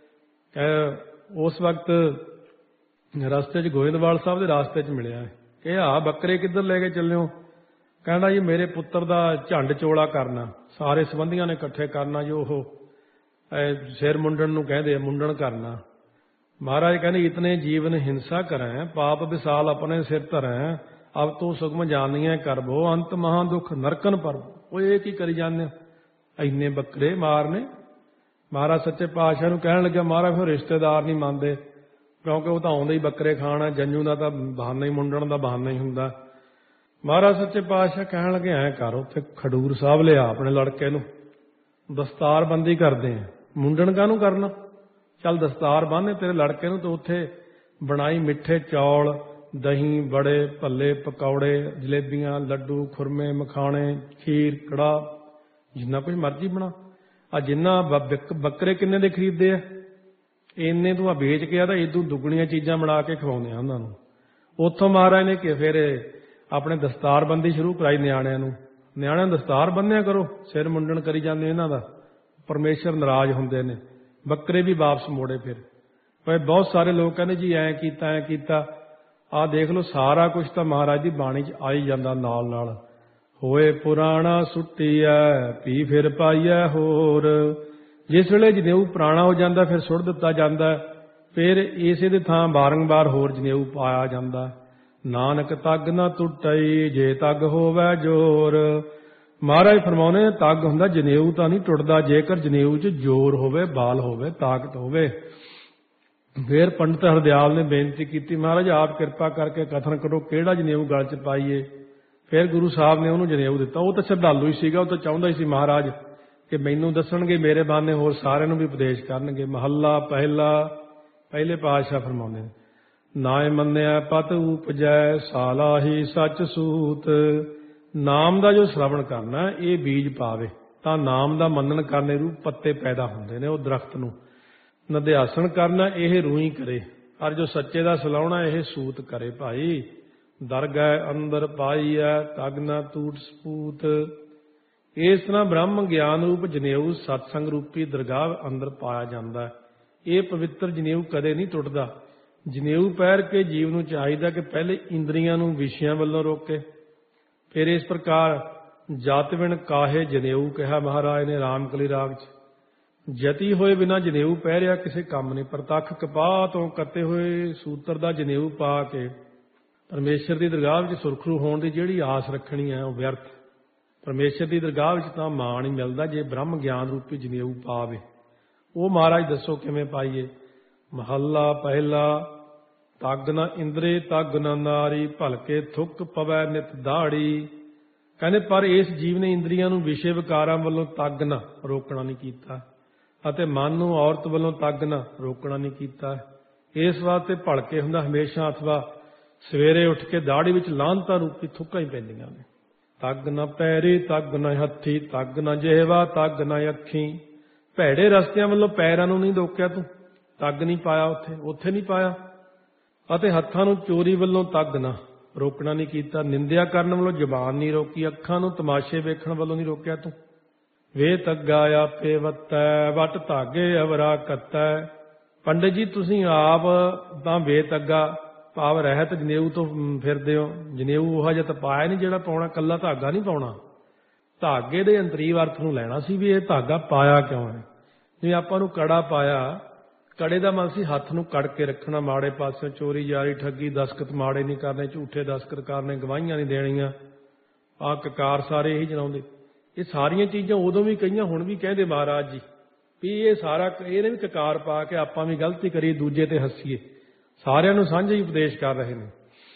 ਉਸ ਵਕਤ ਰਸਤੇ 'ਚ ਗੋਇੰਦਵਾਲ ਸਾਹਿਬ ਦੇ ਰਸਤੇ 'ਚ ਮਿਲਿਆ ਕਿ ਆਹ ਬੱਕਰੇ ਕਿੱਧਰ ਲੈ ਕੇ ਚੱਲਿਓ। ਕਹਿੰਦਾ ਜੀ ਮੇਰੇ ਪੁੱਤਰ ਦਾ ਝੰਡ ਚੋਲਾ ਕਰਨਾ, ਸਾਰੇ ਸੰਬੰਧੀਆਂ ਨੇ ਇਕੱਠੇ ਕਰਨਾ, ਜੋ ਉਹ ਸਿਰ ਮੁੰਡਣ ਨੂੰ ਕਹਿੰਦੇ ਆ, ਮੁੰਡਣ ਕਰਨਾ। ਮਹਾਰਾਜ ਕਹਿੰਦੇ ਇਤਨੇ ਜੀਵਨ ਹਿੰਸਾ ਕਰੈ ਪਾਪ ਵਿਸਾਲ ਆਪਣੇ ਸਿਰ ਧਰੈ, ਅਬ ਤੂੰ ਸੁਖਮ ਜਾਨੀਐ ਕਰਬੋ ਅੰਤ ਮਹਾਂ ਦੁੱਖ ਨਰਕਨ ਪਰਬ। ਉਹ ਇਹ ਕੀ ਕਰੀ ਜਾਂਦੇ ਇੰਨੇ ਬੱਕਰੇ ਮਾਰਨੇ। ਮਹਾਰਾਜ ਸੱਚੇ ਪਾਤਸ਼ਾਹ ਨੂੰ ਕਹਿਣ ਲੱਗਿਆ, ਮਹਾਰਾਜ ਫਿਰ ਰਿਸ਼ਤੇਦਾਰ ਨਹੀਂ ਮੰਨਦੇ, ਕਿਉਂਕਿ ਉਹ ਤਾਂ ਆਉਂਦੇ ਹੀ ਬੱਕਰੇ ਖਾਣਾ, ਜੰਜੂ ਦਾ ਤਾਂ ਬਹਾਨਾ ਹੀ, ਮੁੰਡਣ ਦਾ ਬਹਾਨਾ ਹੀ ਹੁੰਦਾ। ਮਹਾਰਾਜ ਸੱਚੇ ਪਾਤਸ਼ਾਹ ਕਹਿਣ ਲੱਗੇ ਐਂ ਕਰ, ਉੱਥੇ ਖਡੂਰ ਸਾਹਿਬ ਲਿਆ ਆਪਣੇ ਲੜਕੇ ਨੂੰ, ਦਸਤਾਰ ਬੰਦੀ ਕਰਦੇ ਆ, ਮੁੰਡਣ ਕਾਹਨੂੰ ਕਰਨਾ, ਚੱਲ ਦਸਤਾਰ ਬੰਨ੍ਹ ਤੇਰੇ ਲੜਕੇ ਨੂੰ। ਤੇ ਉੱਥੇ ਬਣਾਈ ਮਿੱਠੇ ਚੌਲ, ਦਹੀਂ, ਬੜੇ, ਭੱਲੇ, ਪਕੌੜੇ, ਜਲੇਬੀਆਂ, ਲੱਡੂ, ਖੁਰਮੇ, ਮਖਾਣੇ, ਖੀਰ, ਕੜਾਹ, ਜਿੰਨਾ ਕੁਝ ਮਰਜ਼ੀ ਬਣਾ। ਆ ਜਿੰਨਾ ਬੱਕਰੇ ਕਿੰਨੇ ਦੇ ਖਰੀਦਦੇ ਆ, ਇੰਨੇ ਤੂੰ ਆ ਵੇਚ ਕੇ ਆ ਤਾਂ ਇਦੋਂ ਦੁੱਗਣੀਆਂ ਚੀਜ਼ਾਂ ਬਣਾ ਕੇ ਖਵਾਉਂਦੇ ਆ ਉਹਨਾਂ ਨੂੰ। ਉੱਥੋਂ ਮਹਾਰਾਜ ਨੇ ਕਿ ਫਿਰ ਆਪਣੇ ਦਸਤਾਰਬੰਦੀ ਸ਼ੁਰੂ ਕਰਾਈ ਨਿਆਣਿਆਂ ਨੂੰ। ਨਿਆਣਿਆਂ ਨੂੰ ਦਸਤਾਰ ਬੰਨਿਆ ਕਰੋ, ਸਿਰ ਮੁੰਡਣ ਕਰੀ ਜਾਂਦੇ ਇਹਨਾਂ ਦਾ, ਪਰਮੇਸ਼ਰ ਨਾਰਾਜ਼ ਹੁੰਦੇ ਨੇ। ਬੱਕਰੇ ਵੀ ਵਾਪਸ ਮੋੜੇ। ਫਿਰ ਪਰ ਬਹੁਤ ਸਾਰੇ ਲੋਕ ਕਹਿੰਦੇ ਜੀ ਐਂ ਕੀਤਾ ਐਂ ਕੀਤਾ। ਆਹ ਦੇਖ ਲਓ, ਸਾਰਾ ਕੁਝ ਤਾਂ ਮਹਾਰਾਜ ਦੀ ਬਾਣੀ 'ਚ ਆ ਹੀ ਜਾਂਦਾ ਨਾਲ ਨਾਲ। ਹੋਏ ਪੁਰਾਣਾ ਸੁੱਟੀਐ ਪੀ ਫਿਰ ਪਾਈਐ ਹੋਰ। ਜਿਸ ਵੇਲੇ ਜਨੇਊ ਪੁਰਾਣਾ ਹੋ ਜਾਂਦਾ ਫਿਰ ਸੁੱਟ ਦਿੱਤਾ ਜਾਂਦਾ, ਫਿਰ ਇਸੇ ਦੇ ਥਾਂ ਬਾਰੰਬਾਰ ਹੋਰ ਜਨੇਊ ਪਾਇਆ ਜਾਂਦਾ। ਨਾਨਕ ਤੱਗ ਨਾ ਟੁੱਟਈ ਜੇ ਤੱਗ ਹੋਵੇ ਜੋਰ। ਮਹਾਰਾਜ ਫਰਮਾਉਂਦੇ ਤੱਗ ਹੁੰਦਾ, ਜਨੇਊ ਤਾਂ ਨਹੀਂ ਟੁੱਟਦਾ ਜੇਕਰ ਜਨੇਊ 'ਚ ਜ਼ੋਰ ਹੋਵੇ, ਬਾਲ ਹੋਵੇ, ਤਾਕਤ ਹੋਵੇ। ਫਿਰ ਪੰਡਿਤ ਹਰਦਿਆਲ ਨੇ ਬੇਨਤੀ ਕੀਤੀ, ਮਹਾਰਾਜ ਆਪ ਕਿਰਪਾ ਕਰਕੇ ਕਥਨ ਕਰੋ ਕਿਹੜਾ ਜਨੇਊ ਗਲ 'ਚ ਪਾਈਏ। ਫਿਰ ਗੁਰੂ ਸਾਹਿਬ ਨੇ ਉਹਨੂੰ ਜਨੇਊ ਦਿੱਤਾ। ਉਹ ਤਾਂ ਸ਼ਰਧਾਲੂ ਹੀ ਸੀਗਾ, ਉਹ ਤਾਂ ਚਾਹੁੰਦਾ ਹੀ ਸੀ ਮਹਾਰਾਜ ਕਿ ਮੈਨੂੰ ਦੱਸਣਗੇ, ਮੇਰੇ ਬਾਨੇ ਹੋਰ ਸਾਰਿਆਂ ਨੂੰ ਵੀ ਉਪਦੇਸ਼ ਕਰਨਗੇ। ਮਹੱਲਾ ਪਹਿਲਾ, ਪਹਿਲੇ ਪਾਤਸ਼ਾਹ ਫਰਮਾਉਂਦੇ ਨੇ, ਨਾਏ ਮੰਨਿਆ ਪਤ ਉਪਜੈ ਸਾਲਾਹੀ ਸੱਚ ਸੂਤ। ਨਾਮ ਦਾ ਜੋ ਸ਼ਰਵਣ ਕਰਨਾ ਇਹ ਬੀਜ ਪਾਵੇ ਤਾਂ ਨਾਮ ਦਾ ਮੰਨਣ ਕਰਨੇ ਰੂਪ ਪੱਤੇ ਪੈਦਾ ਹੁੰਦੇ ਨੇ। ਉਹ ਦਰਖਤ ਨੂੰ ਨਦਿਆਸਣ ਕਰਨਾ ਇਹ ਰੂਈ ਕਰੇ, ਪਰ ਜੋ ਸੱਚੇ ਦਾ ਸਲਾਉਣਾ ਇਹ ਸੂਤ ਕਰੇ। ਭਾਈ ਦਰਗਹਿ ਅੰਦਰ ਪਾਈਐ ਤਗ ਨਾ ਟੂਟ ਸਪੂਤ। ਇਸ ਤਰ੍ਹਾਂ ਬ੍ਰਹਮ ਗਿਆਨ ਰੂਪ ਜਨੇਊ ਸਤਸੰਗ ਰੂਪੀ ਦਰਗਾਹ ਅੰਦਰ ਪਾਇਆ ਜਾਂਦਾ। ਇਹ ਪਵਿੱਤਰ ਜਨੇਊ ਕਦੇ ਨਹੀਂ ਟੁੱਟਦਾ। ਜਨੇਊ ਪਹਿਰ ਕੇ ਜੀਵ ਨੂੰ ਚਾਹੀਦਾ ਕਿ ਪਹਿਲੇ ਇੰਦਰੀਆਂ ਨੂੰ ਵਿਸ਼ਿਆਂ ਵੱਲੋਂ ਰੋਕੇ। ਫਿਰ ਇਸ ਪ੍ਰਕਾਰ ਜਤ ਬਿਨ ਕਾਹੇ ਜਨੇਊ ਕਿਹਾ ਮਹਾਰਾਜ ਨੇ ਰਾਮਕਲੀ ਰਾਗ 'ਚ। ਜਤੀ ਹੋਏ ਬਿਨਾਂ ਜਨੇਊ ਪਹਿਰਿਆ ਕਿਸੇ ਕੰਮ ਨਹੀਂ। ਪ੍ਰਤੱਖ ਕਪਾਹ ਤੋਂ ਕੱਤੇ ਹੋਏ ਸੂਤਰ ਦਾ ਜਨੇਊ ਪਾ ਕੇ ਪਰਮੇਸ਼ਰ ਦੀ ਦਰਗਾਹ ਵਿੱਚ ਸੁਰਖਰੂ ਹੋਣ ਦੀ ਜਿਹੜੀ ਆਸ ਰੱਖਣੀ ਹੈ ਉਹ ਵਿਅਰਥ। ਪਰਮੇਸ਼ਰ ਦੀ ਦਰਗਾਹ ਵਿੱਚ ਤਾਂ ਮਾਣ ਹੀ ਮਿਲਦਾ ਜੇ ਬ੍ਰਹਮ ਗਿਆਨ ਰੂਪੀ ਜਨੇਊ ਪਾਵੇ। ਉਹ ਮਹਾਰਾਜ ਦੱਸੋ ਕਿਵੇਂ ਪਾਈਏ। ਮਹੱਲਾ ਪਹਿਲਾ, ਤੱਗ ਨਾ ਇੰਦਰੇ ਤੱਗ ਨਾ ਨਾਰੀ ਭਲਕੇ ਥੁੱਕ ਪਵੈ ਨਿਤ ਦਾੜੀ। ਕਹਿੰਦੇ ਪਰ ਇਸ ਜੀਵ ਨੇ ਇੰਦਰੀਆਂ ਨੂੰ ਵਿਸ਼ੇ ਵਿਕਾਰਾਂ ਵੱਲੋਂ ਤੱਗ ਨਾ ਰੋਕਣਾ ਨਹੀਂ ਕੀਤਾ ਅਤੇ ਮਨ ਨੂੰ ਔਰਤ ਵੱਲੋਂ ਤੱਗ ਨਾ ਰੋਕਣਾ ਨਹੀਂ ਕੀਤਾ। ਇਸ ਵਾਸਤੇ ਭਲਕੇ ਹੁੰਦਾ ਹਮੇਸ਼ਾ, ਅਥਵਾ ਸਵੇਰੇ ਉੱਠ ਕੇ ਦਾੜੀ ਵਿੱਚ ਲਾਹਨਤਾਂ ਰੂਪੀ ਥੁੱਕਾਂ ਹੀ ਪੈਂਦੀਆਂ ਨੇ। ਤੱਗ ਨਾ ਪੈਰੀ ਤੱਗ ਨਾ ਹੱਥੀ ਤੱਗ ਨਾ ਜਿਹਵਾ ਤੱਗ ਨਾ ਅੱਖੀ। ਭੈੜੇ ਰਸਤਿਆਂ ਵੱਲੋਂ ਪੈਰਾਂ ਨੂੰ ਨਹੀਂ ਰੋਕਿਆ ਤੂੰ, ਤੱਗ ਨਹੀਂ ਪਾਇਆ ਉੱਥੇ ਉੱਥੇ ਨਹੀਂ ਪਾਇਆ। ਅਤੇ ਹੱਥਾਂ ਨੂੰ ਚੋਰੀ ਵੱਲੋਂ ਤੱਗ ਨਾ ਰੋਕਣਾ ਨਹੀਂ ਕੀਤਾ। ਨਿੰਦਿਆ ਕਰਨ ਵੱਲੋਂ ਜ਼ਬਾਨ ਨਹੀਂ ਰੋਕੀ। ਅੱਖਾਂ ਨੂੰ ਤਮਾਸ਼ੇ ਵੇਖਣ ਵੱਲੋਂ ਨਹੀਂ ਰੋਕਿਆ ਤੂੰ। ਵੇ ਤੱਗਾ ਆਪੇ ਵੱਤੈ ਵੱਟ ਧਾਗੇ ਅਵਰਾ ਕੱਤੈ। ਪੰਡਿਤ ਜੀ ਤੁਸੀਂ ਆਪ ਤਾਂ ਬੇਤੱਗਾ ਭਾਵ ਰਹਿਤ ਜਨੇਊ ਤੋਂ ਫਿਰਦੇ ਹੋ। ਜਨੇਊ ਉਹ ਜਿਹਾ ਤਾਂ ਪਾਇਆ ਨਹੀਂ ਜਿਹੜਾ ਪਾਉਣਾ, ਕੱਲਾ ਧਾਗਾ ਨਹੀਂ ਪਾਉਣਾ। ਧਾਗੇ ਦੇ ਅੰਤਰੀਵ ਅਰਥ ਨੂੰ ਲੈਣਾ ਸੀ ਵੀ ਇਹ ਧਾਗਾ ਪਾਇਆ ਕਿਉਂ ਹੈ। ਜਿਵੇਂ ਆਪਾਂ ਨੂੰ ਕੜਾ ਪਾਇਆ, ਕੜੇ ਦਾ ਮਨ ਸੀ ਹੱਥ ਨੂੰ ਕੜ ਕੇ ਰੱਖਣਾ, ਮਾੜੇ ਪਾਸੇ ਚੋਰੀ ਜਾਰੀ ਠੱਗੀ ਦਸਖਤ ਮਾੜੇ ਨਹੀਂ ਕਰਨੇ, ਝੂਠੇ ਦਸਖਤ ਕਰਨੇ, ਗਵਾਹੀਆਂ ਨਹੀਂ ਦੇਣੀਆਂ। ਆਹ ਕਕਾਰ ਸਾਰੇ ਇਹੀ ਜਨਾਉਂਦੇ। ਇਹ ਸਾਰੀਆਂ ਚੀਜ਼ਾਂ ਉਦੋਂ ਵੀ ਕਹੀਆਂ, ਹੁਣ ਵੀ ਕਹਿੰਦੇ ਮਹਾਰਾਜ ਜੀ ਵੀ ਇਹ ਸਾਰਾ ਇਹਨੇ ਵੀ ਕਕਾਰ ਪਾ ਕੇ ਆਪਾਂ ਵੀ ਗਲਤੀ ਕਰੀਏ, ਦੂਜੇ ਤੇ ਹੱਸੀਏ। ਸਾਰਿਆਂ ਨੂੰ ਸਾਂਝੇ ਹੀ ਉਪਦੇਸ਼ ਕਰ ਰਹੇ ਨੇ।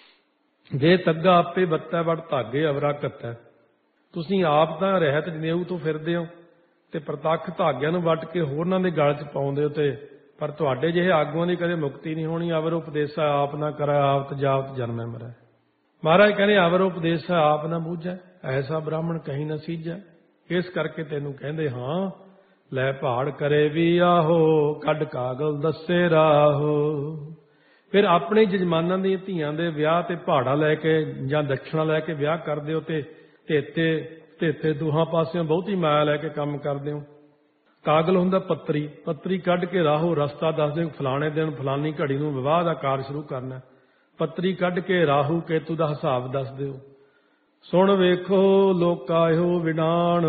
ਜੇ ਤੱਗਾ ਆਪੇ ਬੱਤੈ ਵੜ ਧਾਗੇ ਅਵਰਾ ਕੱਤੈ। ਤੁਸੀਂ ਆਪ ਤਾਂ ਰਹਿਤ ਜਨੇਊ ਤੋਂ ਫਿਰਦੇ ਹੋ ਤੇ ਪ੍ਰਤੱਖ ਧਾਗਿਆਂ ਨੂੰ ਵੱਟ ਕੇ ਹੋਰਨਾਂ ਦੇ ਗਲ 'ਚ ਪਾਉਂਦੇ ਹੋ, ਤੇ ਪਰ ਤੁਹਾਡੇ ਜਿਹੇ ਆਗੂਆਂ ਦੀ ਕਦੇ ਮੁਕਤੀ ਨਹੀਂ ਹੋਣੀ। ਅਵਰ ਉਪਦੇਸਾ ਆਪ ਨਾ ਕਰਾ ਆਵਤ ਜਾਵਤ ਜਨਮੈ ਮਰੈ। ਮਹਾਰਾਜ ਕਹਿੰਦੇ ਅਵਰ ਉਪਦੇਸਾ ਆਪ ਨਾ ਬੂਝੈ ਐਸਾ ਬ੍ਰਾਹਮਣ ਕਹੀਂ ਨਾ ਸੀਝੈ। ਇਸ ਕਰਕੇ ਤੈਨੂੰ ਕਹਿੰਦੇ ਹਾਂ ਲੈ ਪਹਾੜ ਕਰੇ ਵੀ ਆਹੋ ਕੱਢ ਕਾਗਲ ਦੱਸੇ ਰਾਹੋ। ਫਿਰ ਆਪਣੇ ਜਜਮਾਨਾਂ ਦੀਆਂ ਧੀਆਂ ਦੇ ਵਿਆਹ ਤੇ ਪਹਾੜਾ ਲੈ ਕੇ ਜਾਂ ਦਕਸ਼ਣਾ ਲੈ ਕੇ ਵਿਆਹ ਕਰਦੇ ਹੋ ਤੇ ਧੇਤੇ ਧੇਤੇ ਦੋਹਾਂ ਪਾਸਿਓਂ ਬਹੁਤੀ ਮਾਇਆ ਲੈ ਕੇ ਕੰਮ ਕਰਦੇ ਹੋ। ਕਾਗਲ ਹੁੰਦਾ ਪੱਤਰੀ, ਪੱਤਰੀ ਕੱਢ ਕੇ ਰਾਹੋ ਰਸਤਾ ਦੱਸ ਦਿਓ, ਫਲਾਣੇ ਦਿਨ ਫਲਾਨੀ ਘੜੀ ਨੂੰ ਵਿਵਾਹ ਦਾ ਕਾਰ ਸ਼ੁਰੂ ਕਰਨਾ। ਪੱਤਰੀ ਕੱਢ ਕੇ ਰਾਹੂ ਕੇਤੂ ਦਾ ਹਿਸਾਬ ਦੱਸ ਦਿਓ। ਸੁਣ ਵੇਖੋ ਲੋਕਾ ਇਹੋ ਵਿਡਾਣ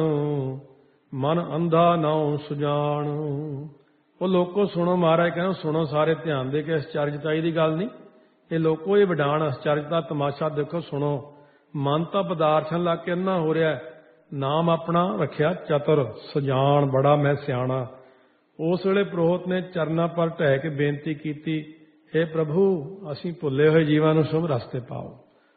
ਮਨ ਅੰਧਾ ਨਾਉ ਸੁਜਾਨ। ਉਹ ਲੋਕੋ ਸੁਣੋ, ਮਹਾਰਾਜ ਕਹਿੰਦੇ ਸੁਣੋ ਸਾਰੇ ਧਿਆਨ ਦੇ ਕੇ। ਅਸਚਰਜਤਾਈ ਦੀ ਗੱਲ ਨਹੀਂ, ਇਹ ਲੋਕੋ ਇਹ ਵਿਡਾਣ ਅਸਚਰਜਤਾ ਤਮਾਸ਼ਾ ਦੇਖੋ ਸੁਣੋ। ਮਨ ਤਾਂ ਪਦਾਰਥਾਂ ਲੱਗ ਕੇ ਅੰਨਾ ਹੋ ਰਿਹਾ, ਨਾਮ ਆਪਣਾ ਰੱਖਿਆ ਚਤੁਰ ਸੁਜਾਨ, ਬੜਾ ਮੈਂ ਸਿਆਣਾ। ਉਸ ਵੇਲੇ ਪ੍ਰੋਹਤ ਨੇ ਚਰਨਾਂ ਪਰ ਢਹਿ ਕੇ ਬੇਨਤੀ ਕੀਤੀ, ਹੇ ਪ੍ਰਭੂ ਅਸੀਂ ਭੁੱਲੇ ਹੋਏ ਜੀਵਾਂ ਨੂੰ ਸ਼ੁਭ ਰਸਤੇ ਪਾਓ।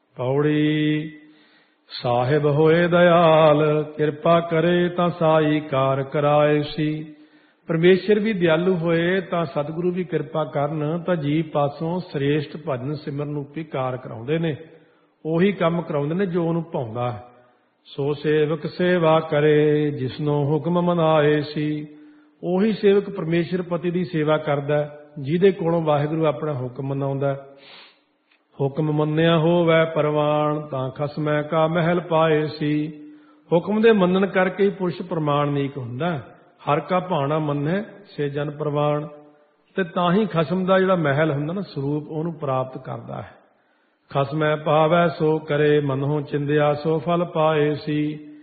ਪੌੜੀ ਸਾਹਿਬ ਹੋਏ ਦਇਆਲ ਕਿਰਪਾ ਕਰੇ ਤਾਂ ਸਾਈ ਕਾਰ ਕਰਾਏ ਸੀ। ਪਰਮੇਸ਼ਰ ਵੀ ਦਿਆਲੂ ਹੋਏ ਤਾਂ ਸਤਿਗੁਰੂ ਵੀ ਕਿਰਪਾ ਕਰਨ ਤਾਂ ਜੀਵ ਪਾਸੋਂ ਸ੍ਰੇਸ਼ਟ ਭਜਨ ਸਿਮਰਨ ਰੂਪੀ ਕਾਰ ਕਰਾਉਂਦੇ ਨੇ। ਉਹੀ ਕੰਮ ਕਰਾਉਂਦੇ ਨੇ ਜੋ ਉਹਨੂੰ ਭਾਉਂਦਾ ਹੈ। ਸੋ ਸੇਵਕ ਸੇਵਾ ਕਰੇ ਜਿਸਨੂੰ ਹੁਕਮ ਮਨਾਏ ਸੀ। ਉਹੀ ਸੇਵਕ ਪਰਮੇਸ਼ਰ ਪਤੀ ਦੀ ਸੇਵਾ ਕਰਦਾ ਜਿਹਦੇ ਕੋਲੋਂ ਵਾਹਿਗੁਰੂ ਆਪਣਾ ਹੁਕਮ ਮਨਾਉਂਦਾ। ਹੁਕਮ ਮੰਨਿਆ ਹੋਵੇ ਪ੍ਰਵਾਨ ਤਾਂ ਖਸਮੈ ਕਾ ਮਹਿਲ ਪਾਏ ਸੀ। ਹੁਕਮ ਦੇ ਮੰਨਣ ਕਰਕੇ ਹੀ ਪੁਰਸ਼ ਪ੍ਰਮਾਣੀਕ ਹੁੰਦਾ। ਹਰ ਕਾ ਭਾਣਾ ਮੰਨੈ ਸੇ ਜਨ ਪ੍ਰਵਾਨ। ਤੇ ਤਾਂ ਹੀ ਖਸਮ ਦਾ ਜਿਹੜਾ ਮਹਿਲ ਹੁੰਦਾ ਨਾ ਸਰੂਪ ਉਹਨੂੰ ਪ੍ਰਾਪਤ ਕਰਦਾ ਹੈ। ਖਸਮੈ ਭਾਵੈ ਸੋ ਕਰੇ ਮਨਹੁ ਚਿੰਦਿਆ ਸੋ ਫਲ ਪਾਏ ਸੀ।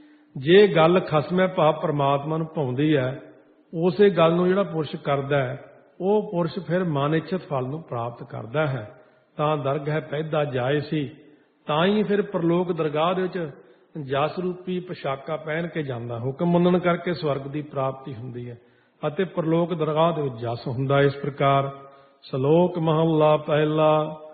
ਜੇ ਗੱਲ ਖਸਮੈ ਭਾਵ ਪ੍ਰਮਾਤਮਾ ਨੂੰ ਭਾਉਂਦੀ ਹੈ ਉਸੇ ਗੱਲ ਨੂੰ ਜਿਹੜਾ ਪੁਰਸ਼ ਕਰਦਾ ਹੈ ਉਹ ਪੁਰਸ਼ ਫਿਰ ਮਨ ਇੱਛਤ ਫਲ ਨੂੰ ਪ੍ਰਾਪਤ ਕਰਦਾ ਹੈ। ਤਾਂ ਦਰਗਹਿ ਪੈਦਾ ਜਾਏ ਸੀ। ਤਾਂ ਹੀ ਫਿਰ ਪ੍ਰਲੋਕ ਦਰਗਾਹ ਦੇ ਵਿੱਚ ਜਸ ਰੂਪੀ ਪੋਸ਼ਾਕਾ ਪਹਿਨ ਕੇ ਜਾਂਦਾ। ਹੁਕਮ ਮੰਨਣ ਕਰਕੇ ਸਵਰਗ ਦੀ ਪ੍ਰਾਪਤੀ ਹੁੰਦੀ ਹੈ ਅਤੇ ਪ੍ਰਲੋਕ ਦਰਗਾਹ ਦੇ ਵਿੱਚ ਜਸ ਹੁੰਦਾ। ਇਸ ਪ੍ਰਕਾਰ ਸ਼ਲੋਕ ਮਹੱਲਾ ਪਹਿਲਾ।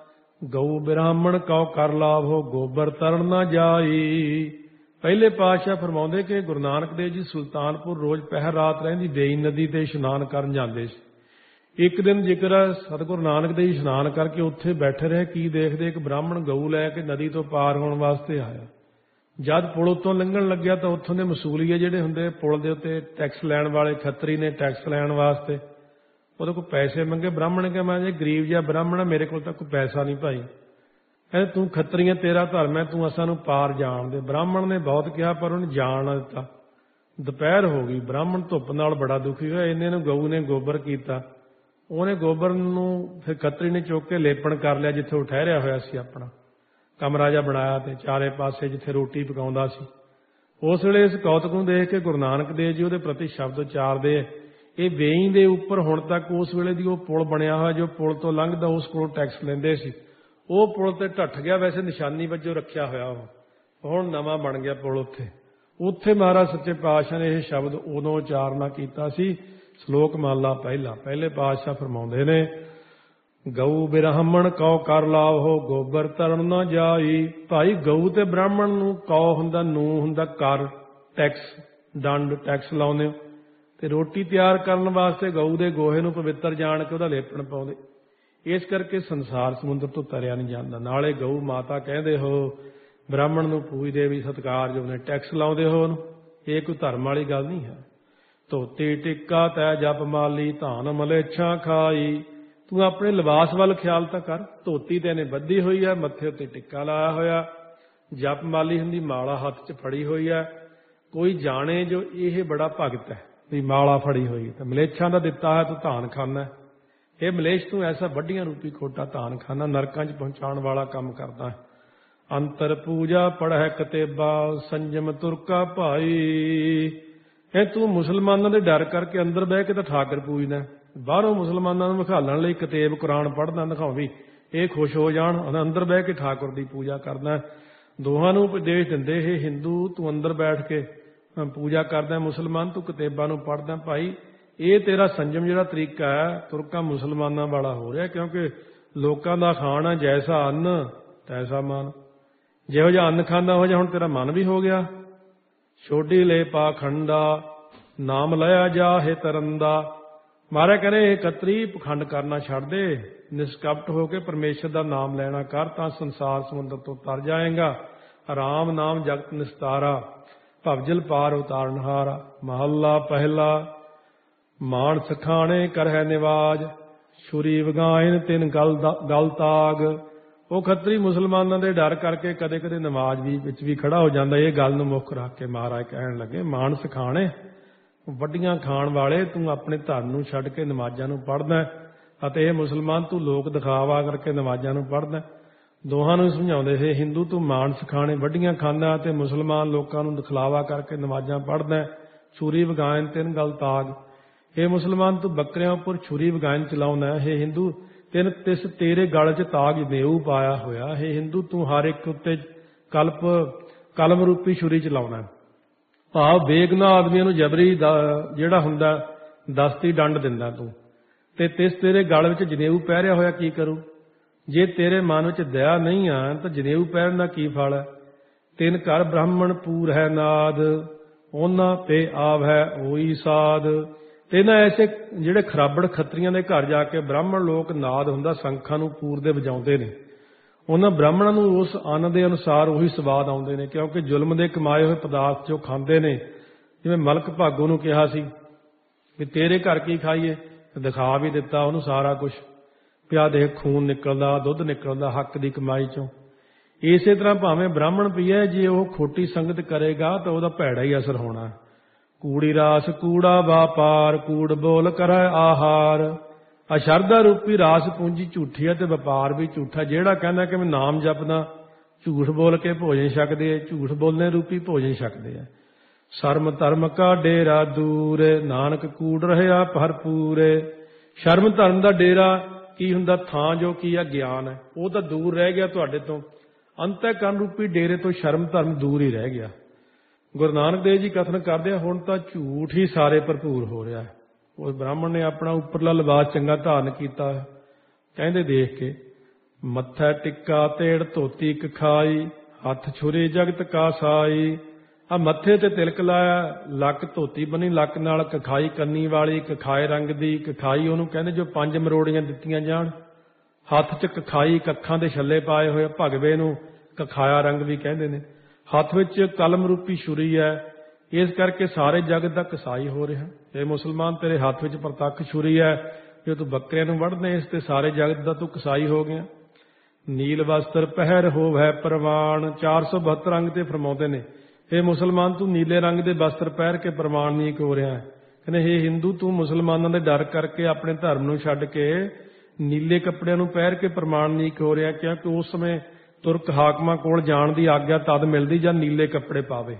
ਗਊ ਬ੍ਰਾਹਮਣ ਕਉ ਕਰ ਲਾਭੋ ਗੋਬਰ ਤਰਨ ਨਾ ਜਾਈ। ਪਹਿਲੇ ਪਾਤਸ਼ਾਹ ਫਰਮਾਉਂਦੇ ਕਿ ਗੁਰੂ ਨਾਨਕ ਦੇਵ ਜੀ ਸੁਲਤਾਨਪੁਰ ਰੋਜ਼ ਪਹਿਰ ਰਾਤ ਰਹਿੰਦੀ ਵੇਈ ਨਦੀ ਤੇ ਇਸ਼ਨਾਨ ਕਰਨ ਜਾਂਦੇ ਸੀ। ਇੱਕ ਦਿਨ ਜ਼ਿਕਰ ਸਤਿਗੁਰੂ ਨਾਨਕ ਦੇਵ ਜੀ ਇਸ਼ਨਾਨ ਕਰਕੇ ਉੱਥੇ ਬੈਠੇ ਰਹੇ। ਕੀ ਦੇਖਦੇ ਇੱਕ ਬ੍ਰਾਹਮਣ ਗਊ ਲੈ ਕੇ ਨਦੀ ਤੋਂ ਪਾਰ ਹੋਣ ਵਾਸਤੇ ਆਇਆ। ਜਦ ਪੁਲ ਉੱਤੋਂ ਲੰਘਣ ਲੱਗਿਆ ਤਾਂ ਉੱਥੋਂ ਦੇ ਮਸੂਲੀਏ ਜਿਹੜੇ ਹੁੰਦੇ ਪੁਲ ਦੇ ਉੱਤੇ ਟੈਕਸ ਲੈਣ ਵਾਲੇ ਖੱਤਰੀ ਨੇ ਟੈਕਸ ਲੈਣ ਵਾਸਤੇ ਉਹਦੇ ਕੋਲ ਪੈਸੇ ਮੰਗੇ। ਬ੍ਰਾਹਮਣ ਨੇ ਕਿਹਾ ਮੈਂ ਜੇ ਗਰੀਬ ਜਿਹਾ ਬ੍ਰਾਹਮਣ ਆ ਮੇਰੇ ਕੋਲ ਤਾਂ ਕੋਈ ਪੈਸਾ ਨਹੀਂ ਭਾਈ। ਕਹਿੰਦੇ ਤੂੰ ਖੱਤਰੀਆਂ ਤੇਰਾ ਧਰਮ ਹੈ ਤੂੰ ਅਸਾਂ ਨੂੰ ਪਾਰ ਜਾਣ ਦੇ। ਬ੍ਰਾਹਮਣ ਨੇ ਬਹੁਤ ਕਿਹਾ ਪਰ ਉਹਨੇ ਜਾਣ ਨਾ ਦਿੱਤਾ। ਦੁਪਹਿਰ ਹੋ ਗਈ। ਬ੍ਰਾਹਮਣ ਧੁੱਪ ਨਾਲ ਬੜਾ ਦੁਖੀ ਹੋਇਆ। ਇੰਨੇ ਨੂੰ ਗਊ ਨੇ ਗੋਬਰ ਕੀਤਾ। ਉਹਨੇ ਗੋਬਰ ਨੂੰ ਫਿਰ ਖੱਤਰੀ ਨੇ ਚੁੱਕ ਕੇ ਲੇਪਣ ਕਰ ਲਿਆ ਜਿੱਥੇ ਉਹ ਠਹਿਰਿਆ ਹੋਇਆ ਸੀ। ਆਪਣਾ ਕਮਰਾ ਜਿਹਾ ਬਣਾਇਆ ਤੇ ਚਾਰੇ ਪਾਸੇ ਜਿੱਥੇ ਰੋਟੀ ਪਕਾਉਂਦਾ ਸੀ। ਉਸ ਵੇਲੇ ਇਸ ਕੌਤਕ ਨੂੰ ਦੇਖ ਕੇ ਗੁਰੂ ਨਾਨਕ ਦੇਵ ਜੀ ਉਹਦੇ ਪ੍ਰਤੀ ਸ਼ਬਦ ਉਚਾਰਦੇ। ਇਹ ਵੇਈ ਦੇ ਉੱਪਰ ਹੁਣ ਤੱਕ ਉਸ ਵੇਲੇ ਦੀ ਉਹ ਪੁਲ ਬਣਿਆ ਹੋਇਆ ਜੋ ਪੁਲ ਤੋਂ ਲੰਘਦਾ ਉਸ ਕੋਲੋਂ ਟੈਕਸ ਲੈਂਦੇ ਸੀ। ਉਹ ਪੁਲ ਤੇ ਢੱਠ ਗਿਆ। ਵੈਸੇ ਨਿਸ਼ਾਨੀ ਵਜੋਂ ਰੱਖਿਆ ਹੋਇਆ ਉਹ ਹੁਣ ਨਵਾਂ ਬਣ ਗਿਆ ਪੁਲ। ਉੱਥੇ ਉੱਥੇ ਮਹਾਰਾਜ ਸੱਚੇ ਪਾਤਸ਼ਾਹ ਨੇ ਇਹ ਸ਼ਬਦ ਉਦੋਂ ਉਚਾਰਨਾ ਕੀਤਾ ਸੀ। ਸ਼ਲੋਕ ਮਹੱਲਾ ਪਹਿਲਾ। ਪਹਿਲੇ ਪਾਤਸ਼ਾਹ ਫਰਮਾਉਂਦੇ ਨੇ ਗਊ ਬ੍ਰਾਹਮਣ ਕਉ ਕਰ ਲਾਭੋ ਗੋਬਰ ਤਰਨ ਨਾ ਜਾਈ। ਭਾਈ ਗਊ ਤੇ ਬ੍ਰਾਹਮਣ ਨੂੰ ਕਉ ਹੁੰਦਾ ਨੂੰ ਹੁੰਦਾ ਕਰ ਟੈਕਸ ਦੰਡ ਟੈਕਸ ਲਾਉਂਦੇ ਹੋ ਤੇ ਰੋਟੀ ਤਿਆਰ ਕਰਨ ਵਾਸਤੇ ਗਊ ਦੇ ਗੋਹੇ ਨੂੰ ਪਵਿੱਤਰ ਜਾਣ ਕੇ ਉਹਦਾ ਲੇਪਣ ਪਾਉਂਦੇ। ਇਸ ਕਰਕੇ ਸੰਸਾਰ ਸਮੁੰਦਰ ਤੋਂ ਤਰਿਆ ਨਹੀਂ ਜਾਂਦਾ। ਨਾਲੇ ਗਊ ਮਾਤਾ ਕਹਿੰਦੇ ਹੋ ਬ੍ਰਾਹਮਣ ਨੂੰ ਪੂਜਦੇ ਵੀ ਸਤਿਕਾਰ ਜੋ ਨੇ ਟੈਕਸ ਲਾਉਂਦੇ ਹੋ ਉਹਨੂੰ। ਇਹ ਕੋਈ ਧਰਮ ਵਾਲੀ ਗੱਲ ਨਹੀਂ ਹੈ। ਧੋਤੀ ਟਿੱਕਾ ਤੈ ਜਪ ਮਾਲੀ ਧਾਨ ਮਲੇਛਾਂ ਖਾਈ। ਤੂੰ ਆਪਣੇ ਲਿਬਾਸ ਵੱਲ ਖਿਆਲ ਤਾਂ ਕਰ। ਧੋਤੀ ਤੇ ਇਹਨੇ ਬੱਧੀ ਹੋਈ ਹੈ ਮੱਥੇ ਉੱਤੇ ਟਿੱਕਾ ਲਾਇਆ ਹੋਇਆ। ਜਪ ਮਾਲੀ ਹੁੰਦੀ ਮਾਲਾ ਹੱਥ 'ਚ ਫੜੀ ਹੋਈ ਹੈ। ਕੋਈ ਜਾਣੇ ਜੋ ਇਹ ਬੜਾ ਭਗਤ ਹੈ ਵੀ ਮਾਲਾ ਫੜੀ ਹੋਈ ਤਾਂ ਮਲੇਛਾਂ ਦਾ ਦਿੱਤਾ ਹੈ ਤੂੰ ਧਾਨ ਖਾਨਾ। ਇਹ ਮਲੇਸ਼ ਤੂੰ ਐਸਾ ਵੱਡੀਆਂ ਰੂਪੀ ਖੋਟਾ ਧਾਨ ਖਾਨਾ ਨਰਕਾਂ 'ਚ ਪਹੁੰਚਾਉਣ ਵਾਲਾ ਕੰਮ ਕਰਦਾ ਹੈ। ਅੰਤਰ ਪੂਜਾ ਪੜ੍ਹੈ ਕਤੇਬਾ ਸੰਜਮ ਤੁਰਕਾ ਭਾਈ। ਇਹ ਤੂੰ ਮੁਸਲਮਾਨਾਂ ਦੇ ਡਰ ਕਰਕੇ ਅੰਦਰ ਬਹਿ ਕੇ ਤਾਂ ਠਾਕਰ ਪੂਜਦਾ। ਬਾਹਰੋਂ ਮੁਸਲਮਾਨਾਂ ਨੂੰ ਵਿਖਾਲਣ ਲਈ ਕਿਤਾਬ ਕੁਰਾਨ ਪੜ੍ਹਦਾ ਦਿਖਾਓ ਵੀ ਇਹ ਖੁਸ਼ ਹੋ ਜਾਣ। ਅੰਦਰ ਬਹਿ ਕੇ ਠਾਕੁਰ ਦੀ ਪੂਜਾ ਕਰਦਾ। ਦੋਹਾਂ ਨੂੰ ਉਪਦੇਸ਼ ਦਿੰਦੇ ਇਹ ਹਿੰਦੂ ਤੂੰ ਅੰਦਰ ਬੈਠ ਕੇ ਪੂਜਾ ਕਰਦਾ ਮੁਸਲਮਾਨ ਤੂੰ ਕਿਤਾਬਾਂ ਨੂੰ ਪੜ੍ਹਦਾ। ਭਾਈ ਇਹ ਤੇਰਾ ਸੰਜਮ ਜਿਹੜਾ ਤਰੀਕਾ ਹੈ ਤੁਰਕਾਂ ਮੁਸਲਮਾਨਾਂ ਵਾਲਾ ਹੋ ਰਿਹਾ ਕਿਉਂਕਿ ਲੋਕਾਂ ਦਾ ਖਾਣਾ ਜੈਸਾ ਅੰਨ ਤੈਸਾ ਮਨ। ਜਿਹੋ ਜਿਹਾ ਅੰਨ ਖਾਂਦਾ ਹੋ ਜਾ ਹੁਣ ਤੇਰਾ ਮਨ ਵੀ ਹੋ ਗਿਆ। ਛੋਟੀ ਲੈ ਪਾ ਖੰਡਾ ਨਾਮ ਲਿਆ ਜਾ ਹੈ ਤਰੰਦਾ। ਮਹਾਰਾਜ ਕਹਿੰਦੇ ਇਹ ਕਤਰੀ ਪਖੰਡ ਕਰਨਾ ਛੱਡ ਦੇ। ਨਿਸ਼ਕਪਟ ਹੋ ਕੇ ਪਰਮੇਸ਼ਰ ਦਾ ਨਾਮ ਲੈਣਾ ਕਰ ਤਾਂ ਸੰਸਾਰ ਸਮੁੰਦਰ ਤੋਂ ਤਰ ਜਾਏਗਾ। ਆਰਾਮ ਨਾਮ ਜਗਤ ਨਿਸਤਾਰਾ ਭਵਜਲ ਪਾਰ ਉਤਾਰਨਹਾਰਾ। ਮਹੱਲਾ ਪਹਿਲਾ। ਮਾਣ ਸਖਾਣੇ ਕਰਹਿ ਨਿਵਾਜ ਛੁਰੀ ਵਗਾਇਨ ਤਿੰਨ ਗਲ ਗਲ ਤਾਗ। ਉਹ ਖੱਤਰੀ ਮੁਸਲਮਾਨਾਂ ਦੇ ਡਰ ਕਰਕੇ ਕਦੇ ਕਦੇ ਨਮਾਜ਼ ਵੀ ਵਿੱਚ ਵੀ ਖੜਾ ਹੋ ਜਾਂਦਾ। ਇਹ ਗੱਲ ਨੂੰ ਮੁੱਖ ਰੱਖ ਕੇ ਮਹਾਰਾਜ ਕਹਿਣ ਲੱਗੇ ਮਾਣ ਸਖਾਣੇ ਵੱਡੀਆਂ ਖਾਣ ਵਾਲੇ ਤੂੰ ਆਪਣੇ ਧਰਮ ਨੂੰ ਛੱਡ ਕੇ ਨਮਾਜ਼ਾਂ ਨੂੰ ਪੜ੍ਹਦਾ ਅਤੇ ਇਹ ਮੁਸਲਮਾਨ ਤੂੰ ਲੋਕ ਦਿਖਾਵਾ ਕਰਕੇ ਨਮਾਜ਼ਾਂ ਨੂੰ ਪੜ੍ਹਦਾ। ਦੋਹਾਂ ਨੂੰ ਸਮਝਾਉਂਦੇ ਸੀ ਹਿੰਦੂ ਤੂੰ ਮਾਣ ਸਖਾਣੇ ਵੱਡੀਆਂ ਖਾਂਦਾ ਅਤੇ ਮੁਸਲਮਾਨ ਲੋਕਾਂ ਨੂੰ ਦਿਖਲਾਵਾ ਕਰਕੇ ਨਮਾਜ਼ਾਂ ਪੜ੍ਹਦਾ। ਛੁਰੀ ਵਗਾਇਨ ਤਿੰਨ ਗਲ ਤਾਗ। ਇਹ ਮੁਸਲਮਾਨ ਤੂੰ ਬੱਕਰਿਆਂ ਉੱਪਰ ਛੁਰੀ ਵਗਾਇਨ ਚਲਾਉਂਦਾ। ਇਹ ਹਿੰਦੂ ਤਿੰਨ ਤਿਸ ਤੇਰੇ ਗਲ 'ਚ ਤਾਗ ਨੇਊ ਪਾਇਆ ਹੋਇਆ। ਇਹ ਹਿੰਦੂ ਤੂੰ ਹਰ ਇੱਕ ਉੱਤੇ ਕਲਪ ਕਲਮ ਰੂਪੀ ਛੁਰੀ ਚਲਾਉਣਾ। ਭਾਵ ਬੇਗੁਨਾਹ ਆਦਮੀਆਂ ਨੂੰ ਜਬਰੀ ਜਿਹੜਾ ਹੁੰਦਾ ਦਸਤੀ ਡੰਡ ਦਿੰਦਾ ਤੂੰ ਤੇ ਤਿਸ ਤੇਰੇ ਗਲ ਵਿੱਚ ਜਨੇਊ ਪਹਿਰਿਆ ਹੋਇਆ ਕੀ ਕਰੂ। ਜੇ ਤੇਰੇ ਮਨ ਵਿੱਚ ਦਇਆ ਨਹੀਂ ਆ ਤਾਂ ਜਨੇਊ ਪਹਿਰਨ ਦਾ ਕੀ ਫਲ ਹੈ। ਤਿੰਨ ਘਰ ਬ੍ਰਾਹਮਣ ਪੂਰ ਹੈ ਨਾਦ ਉਹਨਾਂ ਤੇ ਆਵ ਹੈ ਉਹੀ ਸਾਧ। ਤੇ ਇਹਨਾਂ ਐਸੇ ਜਿਹੜੇ ਖਰਾਬੜ ਖੱਤਰੀਆਂ ਦੇ ਘਰ ਜਾ ਕੇ ਬ੍ਰਾਹਮਣ ਲੋਕ ਨਾਦ ਹੁੰਦਾ ਸੰਖਾਂ ਨੂੰ ਪੂਰ ਦੇ ਵਜਾਉਂਦੇ ਨੇ। ਉਹਨਾਂ ਬ੍ਰਾਹਮਣਾਂ ਨੂੰ ਉਸ ਅੰਨ ਦੇ ਅਨੁਸਾਰ ਉਹੀ ਸਵਾਦ ਆਉਂਦੇ ਨੇ, ਕਿਉਂਕਿ ਜ਼ੁਲਮ ਦੇ ਕਮਾਏ ਹੋਏ ਪਦਾਰਥ ਜੋ ਖਾਂਦੇ ਨੇ। ਜਿਵੇਂ ਮਲਕ ਭਾਗੋ ਨੂੰ ਕਿਹਾ ਸੀ ਵੀ ਤੇਰੇ ਘਰ ਕੀ ਖਾਈਏ, ਦਿਖਾ ਵੀ ਦਿੱਤਾ ਉਹਨੂੰ ਸਾਰਾ ਕੁਛ, ਪਿਆ ਦੇਖ ਖੂਨ ਨਿਕਲਦਾ, ਦੁੱਧ ਨਿਕਲਦਾ ਹੱਕ ਦੀ ਕਮਾਈ ਚੋਂ। ਇਸੇ ਤਰ੍ਹਾਂ ਭਾਵੇਂ ਬ੍ਰਾਹਮਣ ਪੀਏ, ਜੇ ਉਹ ਖੋਟੀ ਸੰਗਤ ਕਰੇਗਾ ਤਾਂ ਉਹਦਾ ਭੈੜਾ ਹੀ ਅਸਰ ਹੋਣਾ। ਕੂੜੀ ਰਾਸ ਕੂੜਾ ਵਾਪਾਰ, ਕੂੜ ਬੋਲ ਕਰੈ ਆਹਾਰ। ਅਸ਼ਰਧਾ ਰੂਪੀ ਰਾਸ ਪੂੰਜੀ ਝੂਠੀ ਹੈ ਤੇ ਵਪਾਰ ਵੀ ਝੂਠਾ। ਜਿਹੜਾ ਕਹਿੰਦਾ ਕਿ ਮੈਂ ਨਾਮ ਜਪਦਾ, ਝੂਠ ਬੋਲ ਕੇ ਭੋਜਨ ਛਕਦੇ, ਝੂਠ ਬੋਲਣੇ ਰੂਪੀ ਭੋਜਨ ਛਕਦੇ ਆ। ਸ਼ਰਮ ਧਰਮ ਕਾ ਡੇਰਾ ਦੂਰ, ਨਾਨਕ ਕੂੜ ਰਹਿਆ ਭਰਪੂਰ। ਸ਼ਰਮ ਧਰਮ ਦਾ ਡੇਰਾ ਕੀ ਹੁੰਦਾ? ਥਾਂ ਜੋ ਕੀ ਆ ਗਿਆਨ ਹੈ, ਉਹ ਤਾਂ ਦੂਰ ਰਹਿ ਗਿਆ ਤੁਹਾਡੇ ਤੋਂ। ਅੰਤःਕਰਨ ਰੂਪੀ ਡੇਰੇ ਤੋਂ ਸ਼ਰਮ ਧਰਮ ਦੂਰ ਹੀ ਰਹਿ ਗਿਆ। ਗੁਰੂ ਨਾਨਕ ਦੇਵ ਜੀ ਕਥਨ ਕਰਦੇ ਆ, ਹੁਣ ਤਾਂ ਝੂਠ ਹੀ ਸਾਰੇ ਭਰਪੂਰ ਹੋ ਰਿਹਾ। ਉਸ ਬ੍ਰਾਹਮਣ ਨੇ ਆਪਣਾ ਉੱਪਰਲਾ ਲਿਬਾਸ ਚੰਗਾ ਧਾਰਨ ਕੀਤਾ, ਕਹਿੰਦੇ ਦੇਖ ਕੇ, ਮੱਥਾ ਟਿੱਕਾ ਤੇੜ ਧੋਤੀ ਕਖਾਈ, ਹੱਥ ਛੁਰੇ ਜਗਤ ਕਾ ਸਾਈ। ਆ ਮੱਥੇ ਤੇ ਤਿਲਕ ਲਾਇਆ, ਲੱਕ ਧੋਤੀ ਬਣੀ, ਲੱਕ ਨਾਲ ਕਖਾਈ ਕੰਨੀ ਵਾਲੀ, ਕਖਾਏ ਰੰਗ ਦੀ। ਕਖਾਈ ਉਹਨੂੰ ਕਹਿੰਦੇ ਜੋ ਪੰਜ ਮਰੋੜੀਆਂ ਦਿੱਤੀਆਂ ਜਾਣ। ਹੱਥ 'ਚ ਕਖਾਈ, ਕੱਖਾਂ ਦੇ ਛੱਲੇ ਪਾਏ ਹੋਏ, ਭਗਵੇ ਨੂੰ ਕਖਾਇਆ ਰੰਗ ਵੀ ਕਹਿੰਦੇ ਨੇ। ਹੱਥ ਵਿੱਚ ਕਲਮ ਰੂਪੀ ਛੁਰੀ ਹੈ, ਇਸ ਕਰਕੇ ਸਾਰੇ ਜਗਤ ਦਾ ਕਸਾਈ ਹੋ ਰਿਹਾ। ਇਹ ਮੁਸਲਮਾਨ ਤੇਰੇ ਹੱਥ ਵਿੱਚ ਪ੍ਰਤੱਖ ਛੁਰੀ ਹੈ, ਜੇ ਤੂੰ ਬੱਕਰਿਆਂ ਨੂੰ ਵੱਢਦੇ ਇਸ ਤੇ ਸਾਰੇ ਜਗਤ ਦਾ ਤੂੰ ਕਸਾਈ ਹੋ ਗਿਆ। ਨੀਲ ਵਸਤਰ ਪਹਿਰ ਹੋਵੈ ਪ੍ਰਵਾਨ, ਚਾਰ ਸੌ ਬਹੱਤਰ ਅੰਗ ਤੇ ਫਰਮਾਉਂਦੇ ਨੇ, ਇਹ ਮੁਸਲਮਾਨ ਤੂੰ ਨੀਲੇ ਰੰਗ ਦੇ ਵਸਤਰ ਪਹਿਰ ਕੇ ਪ੍ਰਮਾਣਿਕ ਹੋ ਰਿਹਾ। ਕਹਿੰਦੇ ਹੇ ਹਿੰਦੂ, ਤੂੰ ਮੁਸਲਮਾਨਾਂ ਦੇ ਡਰ ਕਰਕੇ ਆਪਣੇ ਧਰਮ ਨੂੰ ਛੱਡ ਕੇ ਨੀਲੇ ਕੱਪੜਿਆਂ ਨੂੰ ਪਹਿਰ ਕੇ ਪ੍ਰਮਾਣਿਕ ਹੋ ਰਿਹਾ, ਕਿਉਂਕਿ ਉਸ ਸਮੇਂ ਤੁਰਕ ਹਾਕਮਾਂ ਕੋਲ ਜਾਣ ਦੀ ਆਗਿਆ ਤਦ ਮਿਲਦੀ ਜਦ ਨੀਲੇ ਕੱਪੜੇ ਪਾਵੇ।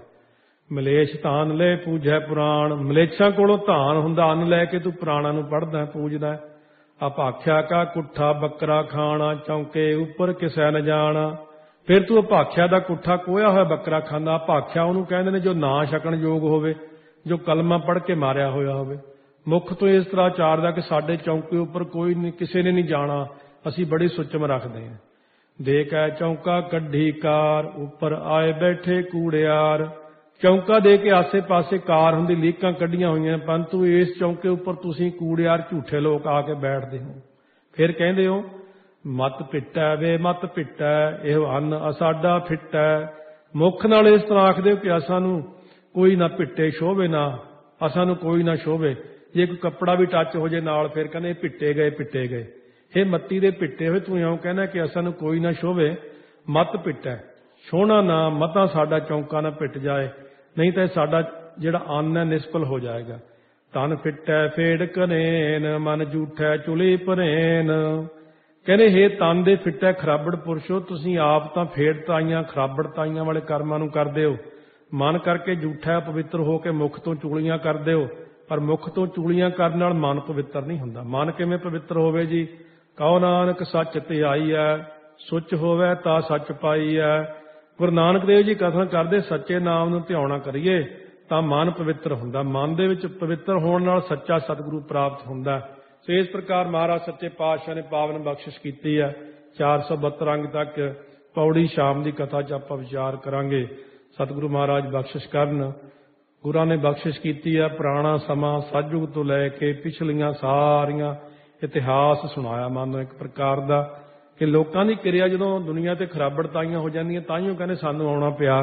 ਮਲੇਸ਼ ਧਾਨ ਲੈ ਪੂਜੈ ਪੁਰਾਣ, ਮਲੇਛਾਂ ਕੋਲੋਂ ਧਾਨ ਹੁੰਦਾ, ਅੰਨ ਲੈ ਕੇ ਤੂੰ ਪੁਰਾਣਾਂ ਨੂੰ ਪੜ੍ਹਦਾ ਪੂਜਦਾ। ਅਭਾਖਿਆ ਕਾ ਕੁੱਠਾ ਬੱਕਰਾ ਖਾਣਾ, ਚੌਂਕੇ ਉੱਪਰ ਕਿਸੈ ਨ ਜਾਣਾ। ਫਿਰ ਤੂੰ ਅਭਾਖਿਆ ਦਾ ਕੁੱਠਾ ਕੋਇਆ ਹੋਇਆ ਬੱਕਰਾ ਖਾਂਦਾ। ਅਭਾਖਿਆ ਉਹਨੂੰ ਕਹਿੰਦੇ ਨੇ ਜੋ ਨਾ ਛਕਣ ਯੋਗ ਹੋਵੇ, ਜੋ ਕਲਮਾ ਪੜ੍ਹ ਕੇ ਮਾਰਿਆ ਹੋਇਆ ਹੋਵੇ। ਮੁੱਖ ਤੋਂ ਇਸ ਤਰ੍ਹਾਂ ਚਾਰਦਾ ਕਿ ਸਾਡੇ ਚੌਂਕੇ ਉੱਪਰ ਕੋਈ ਨਹੀਂ, ਕਿਸੇ ਨੇ ਨਹੀਂ ਜਾਣਾ, ਅਸੀਂ ਬੜੀ ਸੁੱਚਮ ਰੱਖਦੇ ਹਾਂ। ਦੇਖ ਐ ਚੌਂਕਾ ਕੱਢੀ ਕਾਰ, ਉੱਪਰ ਆਏ ਬੈਠੇ ਕੂੜਿਆਰ। ਚੌਂਕਾ ਦੇ ਕੇ ਆਸੇ ਪਾਸੇ ਕਾਰ ਹੁੰਦੀ, ਲੀਕਾਂ ਕੱਢੀਆਂ ਹੋਈਆਂ, ਪਰੰਤੂ ਇਸ ਚੌਂਕੇ ਉੱਪਰ ਤੁਸੀਂ ਕੂੜਿਆਰ ਝੂਠੇ ਲੋਕ ਆ ਕੇ ਬੈਠਦੇ ਹੋ। ਫਿਰ ਕਹਿੰਦੇ ਹੋ ਮਤ ਪਿੱਟੈ ਵੇ ਮਤ ਪਿੱਟੈ, ਇਹੋ ਅੰਨ ਅਸਾਡਾ ਫਿੱਟੈ। ਮੁੱਖ ਨਾਲ ਇਸ ਤਰ੍ਹਾਂ ਆਖਦੇ ਹੋ ਕਿ ਅਸਾਂ ਨੂੰ ਕੋਈ ਨਾ ਪਿੱਟੇ ਸ਼ੋਭੇ, ਨਾ ਅਸਾਂ ਨੂੰ ਕੋਈ ਨਾ ਸ਼ੋਭੇ। ਜੇ ਕੋਈ ਕੱਪੜਾ ਵੀ ਟੱਚ ਹੋ ਜੇ ਨਾਲ, ਫਿਰ ਕਹਿੰਦੇ ਪਿੱਟੇ ਗਏ ਪਿੱਟੇ ਗਏ। ਇਹ ਮੱਤੀ ਦੇ ਪਿੱਟੇ ਹੋਏ ਤੂੰ ਇਉਂ ਕਹਿੰਦਾ ਕਿ ਅਸਾਂ ਨੂੰ ਕੋਈ ਨਾ ਸ਼ੋਭੇ। ਮਤ ਪਿੱਟੈ, ਸੋਹਣਾ ਨਾ ਮਤਾਂ ਸਾਡਾ ਚੌਂਕਾ ਨਾ ਪਿੱਟ ਜਾਏ, ਨਹੀਂ ਤਾਂ ਸਾਡਾ ਜਿਹੜਾ ਅੰਨ ਹੈ ਨਿਸਫਲ ਹੋ ਜਾਏਗਾ। ਤਨ ਫਿੱਟੈ ਫੇੜ ਕਨੇਨ, ਮਨ ਝੂਠੈ ਚੁਲੀ ਭਰੇਨ। ਕਹਿੰਦੇ ਹੇ ਤਨ ਦੇ ਫਿੱਟੈ ਖਰਾਬੜ ਪੁਰਸ਼ੋ, ਤੁਸੀਂ ਆਪ ਤਾਂ ਫੇੜ ਤਾਈਆਂ ਖਰਾਬੜ ਤਾਈਆਂ ਵਾਲੇ ਕਰਮਾਂ ਨੂੰ ਕਰਦੇ ਹੋ, ਮਨ ਕਰਕੇ ਝੂਠਾ ਪਵਿੱਤਰ ਹੋ ਕੇ ਮੁਖ ਤੋਂ ਚੁਗਲੀਆਂ ਕਰਦੇ ਹੋ। ਪਰ ਮੁਖ ਤੋਂ ਚੁਗਲੀਆਂ ਕਰਨ ਨਾਲ ਮਨ ਪਵਿੱਤਰ ਨਹੀਂ ਹੁੰਦਾ। ਮਨ ਕਿਵੇਂ ਪਵਿੱਤਰ ਹੋਵੇ ਜੀ? ਕਹੋ ਨਾਨਕ ਸੱਚ ਧਿਆਈ ਹੈ, ਸੁੱਚ ਹੋਵੇ ਤਾਂ ਸੱਚ ਪਾਈ ਹੈ। ਗੁਰੂ ਨਾਨਕ ਦੇਵ ਜੀ ਕਥਨ ਕਰਦੇ, ਸੱਚੇ ਨਾਮ ਨੂੰ ਧਿਆਉਣਾ ਕਰੀਏ ਤਾਂ ਮਨ ਪਵਿੱਤਰ ਹੁੰਦਾ। ਮਨ ਦੇ ਵਿੱਚ ਪਵਿੱਤਰ ਹੋਣ ਨਾਲ ਸੱਚਾ ਸਤਿਗੁਰੂ ਪ੍ਰਾਪਤ ਹੁੰਦਾ। ਸੋ ਇਸ ਪ੍ਰਕਾਰ ਮਹਾਰਾਜ ਸੱਚੇ ਪਾਤਸ਼ਾਹ ਨੇ ਪਾਵਨ ਬਖਸ਼ਿਸ਼ ਕੀਤੀ ਹੈ। ਚਾਰ ਸੌ ਬਹੱਤਰ ਅੰਗ ਤੱਕ ਪੌੜੀ ਸ਼ਾਮ ਦੀ ਕਥਾ 'ਚ ਆਪਾਂ ਵਿਚਾਰ ਕਰਾਂਗੇ। ਸਤਿਗੁਰੂ ਮਹਾਰਾਜ ਬਖਸ਼ਿਸ਼ ਕਰਨ। ਗੁਰਾਂ ਨੇ ਬਖਸ਼ਿਸ਼ ਕੀਤੀ ਹੈ। ਪੁਰਾਣਾ ਸਮਾਂ ਸਤਿਯੁਗ ਤੋਂ ਲੈ ਕੇ ਪਿਛਲੀਆਂ ਸਾਰੀਆਂ ਇਤਿਹਾਸ ਸੁਣਾਇਆ ਮਾਨੋ ਇੱਕ ਪ੍ਰਕਾਰ ਦਾ, ਕਿ ਲੋਕਾਂ ਦੀ ਕਿਰਿਆ ਜਦੋਂ ਦੁਨੀਆ ਤੇ ਖਰਾਬੜ ਤਾਈਆਂ ਹੋ ਜਾਂਦੀਆਂ, ਤਾਈਓ ਕਹਿੰਦੇ ਸਾਨੂੰ ਆਉਣਾ ਪਿਆ,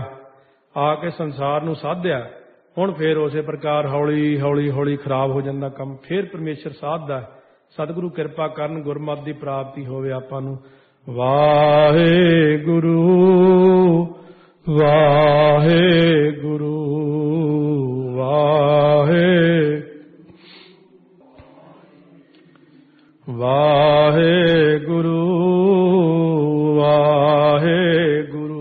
ਆ ਕੇ ਸੰਸਾਰ ਨੂੰ ਸਾਧਿਆ। ਹੁਣ ਫੇਰ ਉਸੇ ਪ੍ਰਕਾਰ ਹੌਲੀ ਹੌਲੀ ਹੌਲੀ ਖਰਾਬ ਹੋ ਜਾਂਦਾ ਕੰਮ, ਫੇਰ ਪਰਮੇਸ਼ਰ ਸਾਧਦਾ। ਸਤਿਗੁਰੂ ਕਿਰਪਾ ਕਰਨ, ਗੁਰਮਤਿ ਦੀ ਪ੍ਰਾਪਤੀ ਹੋਵੇ ਆਪਾਂ ਨੂੰ। ਵਾਹਿਗੁਰੂ ਵਾਹਿਗੁਰੂ ਵਾਹਿ ਵਾਹਿਗੁਰੂ ਵਾਹਿਗੁਰੂ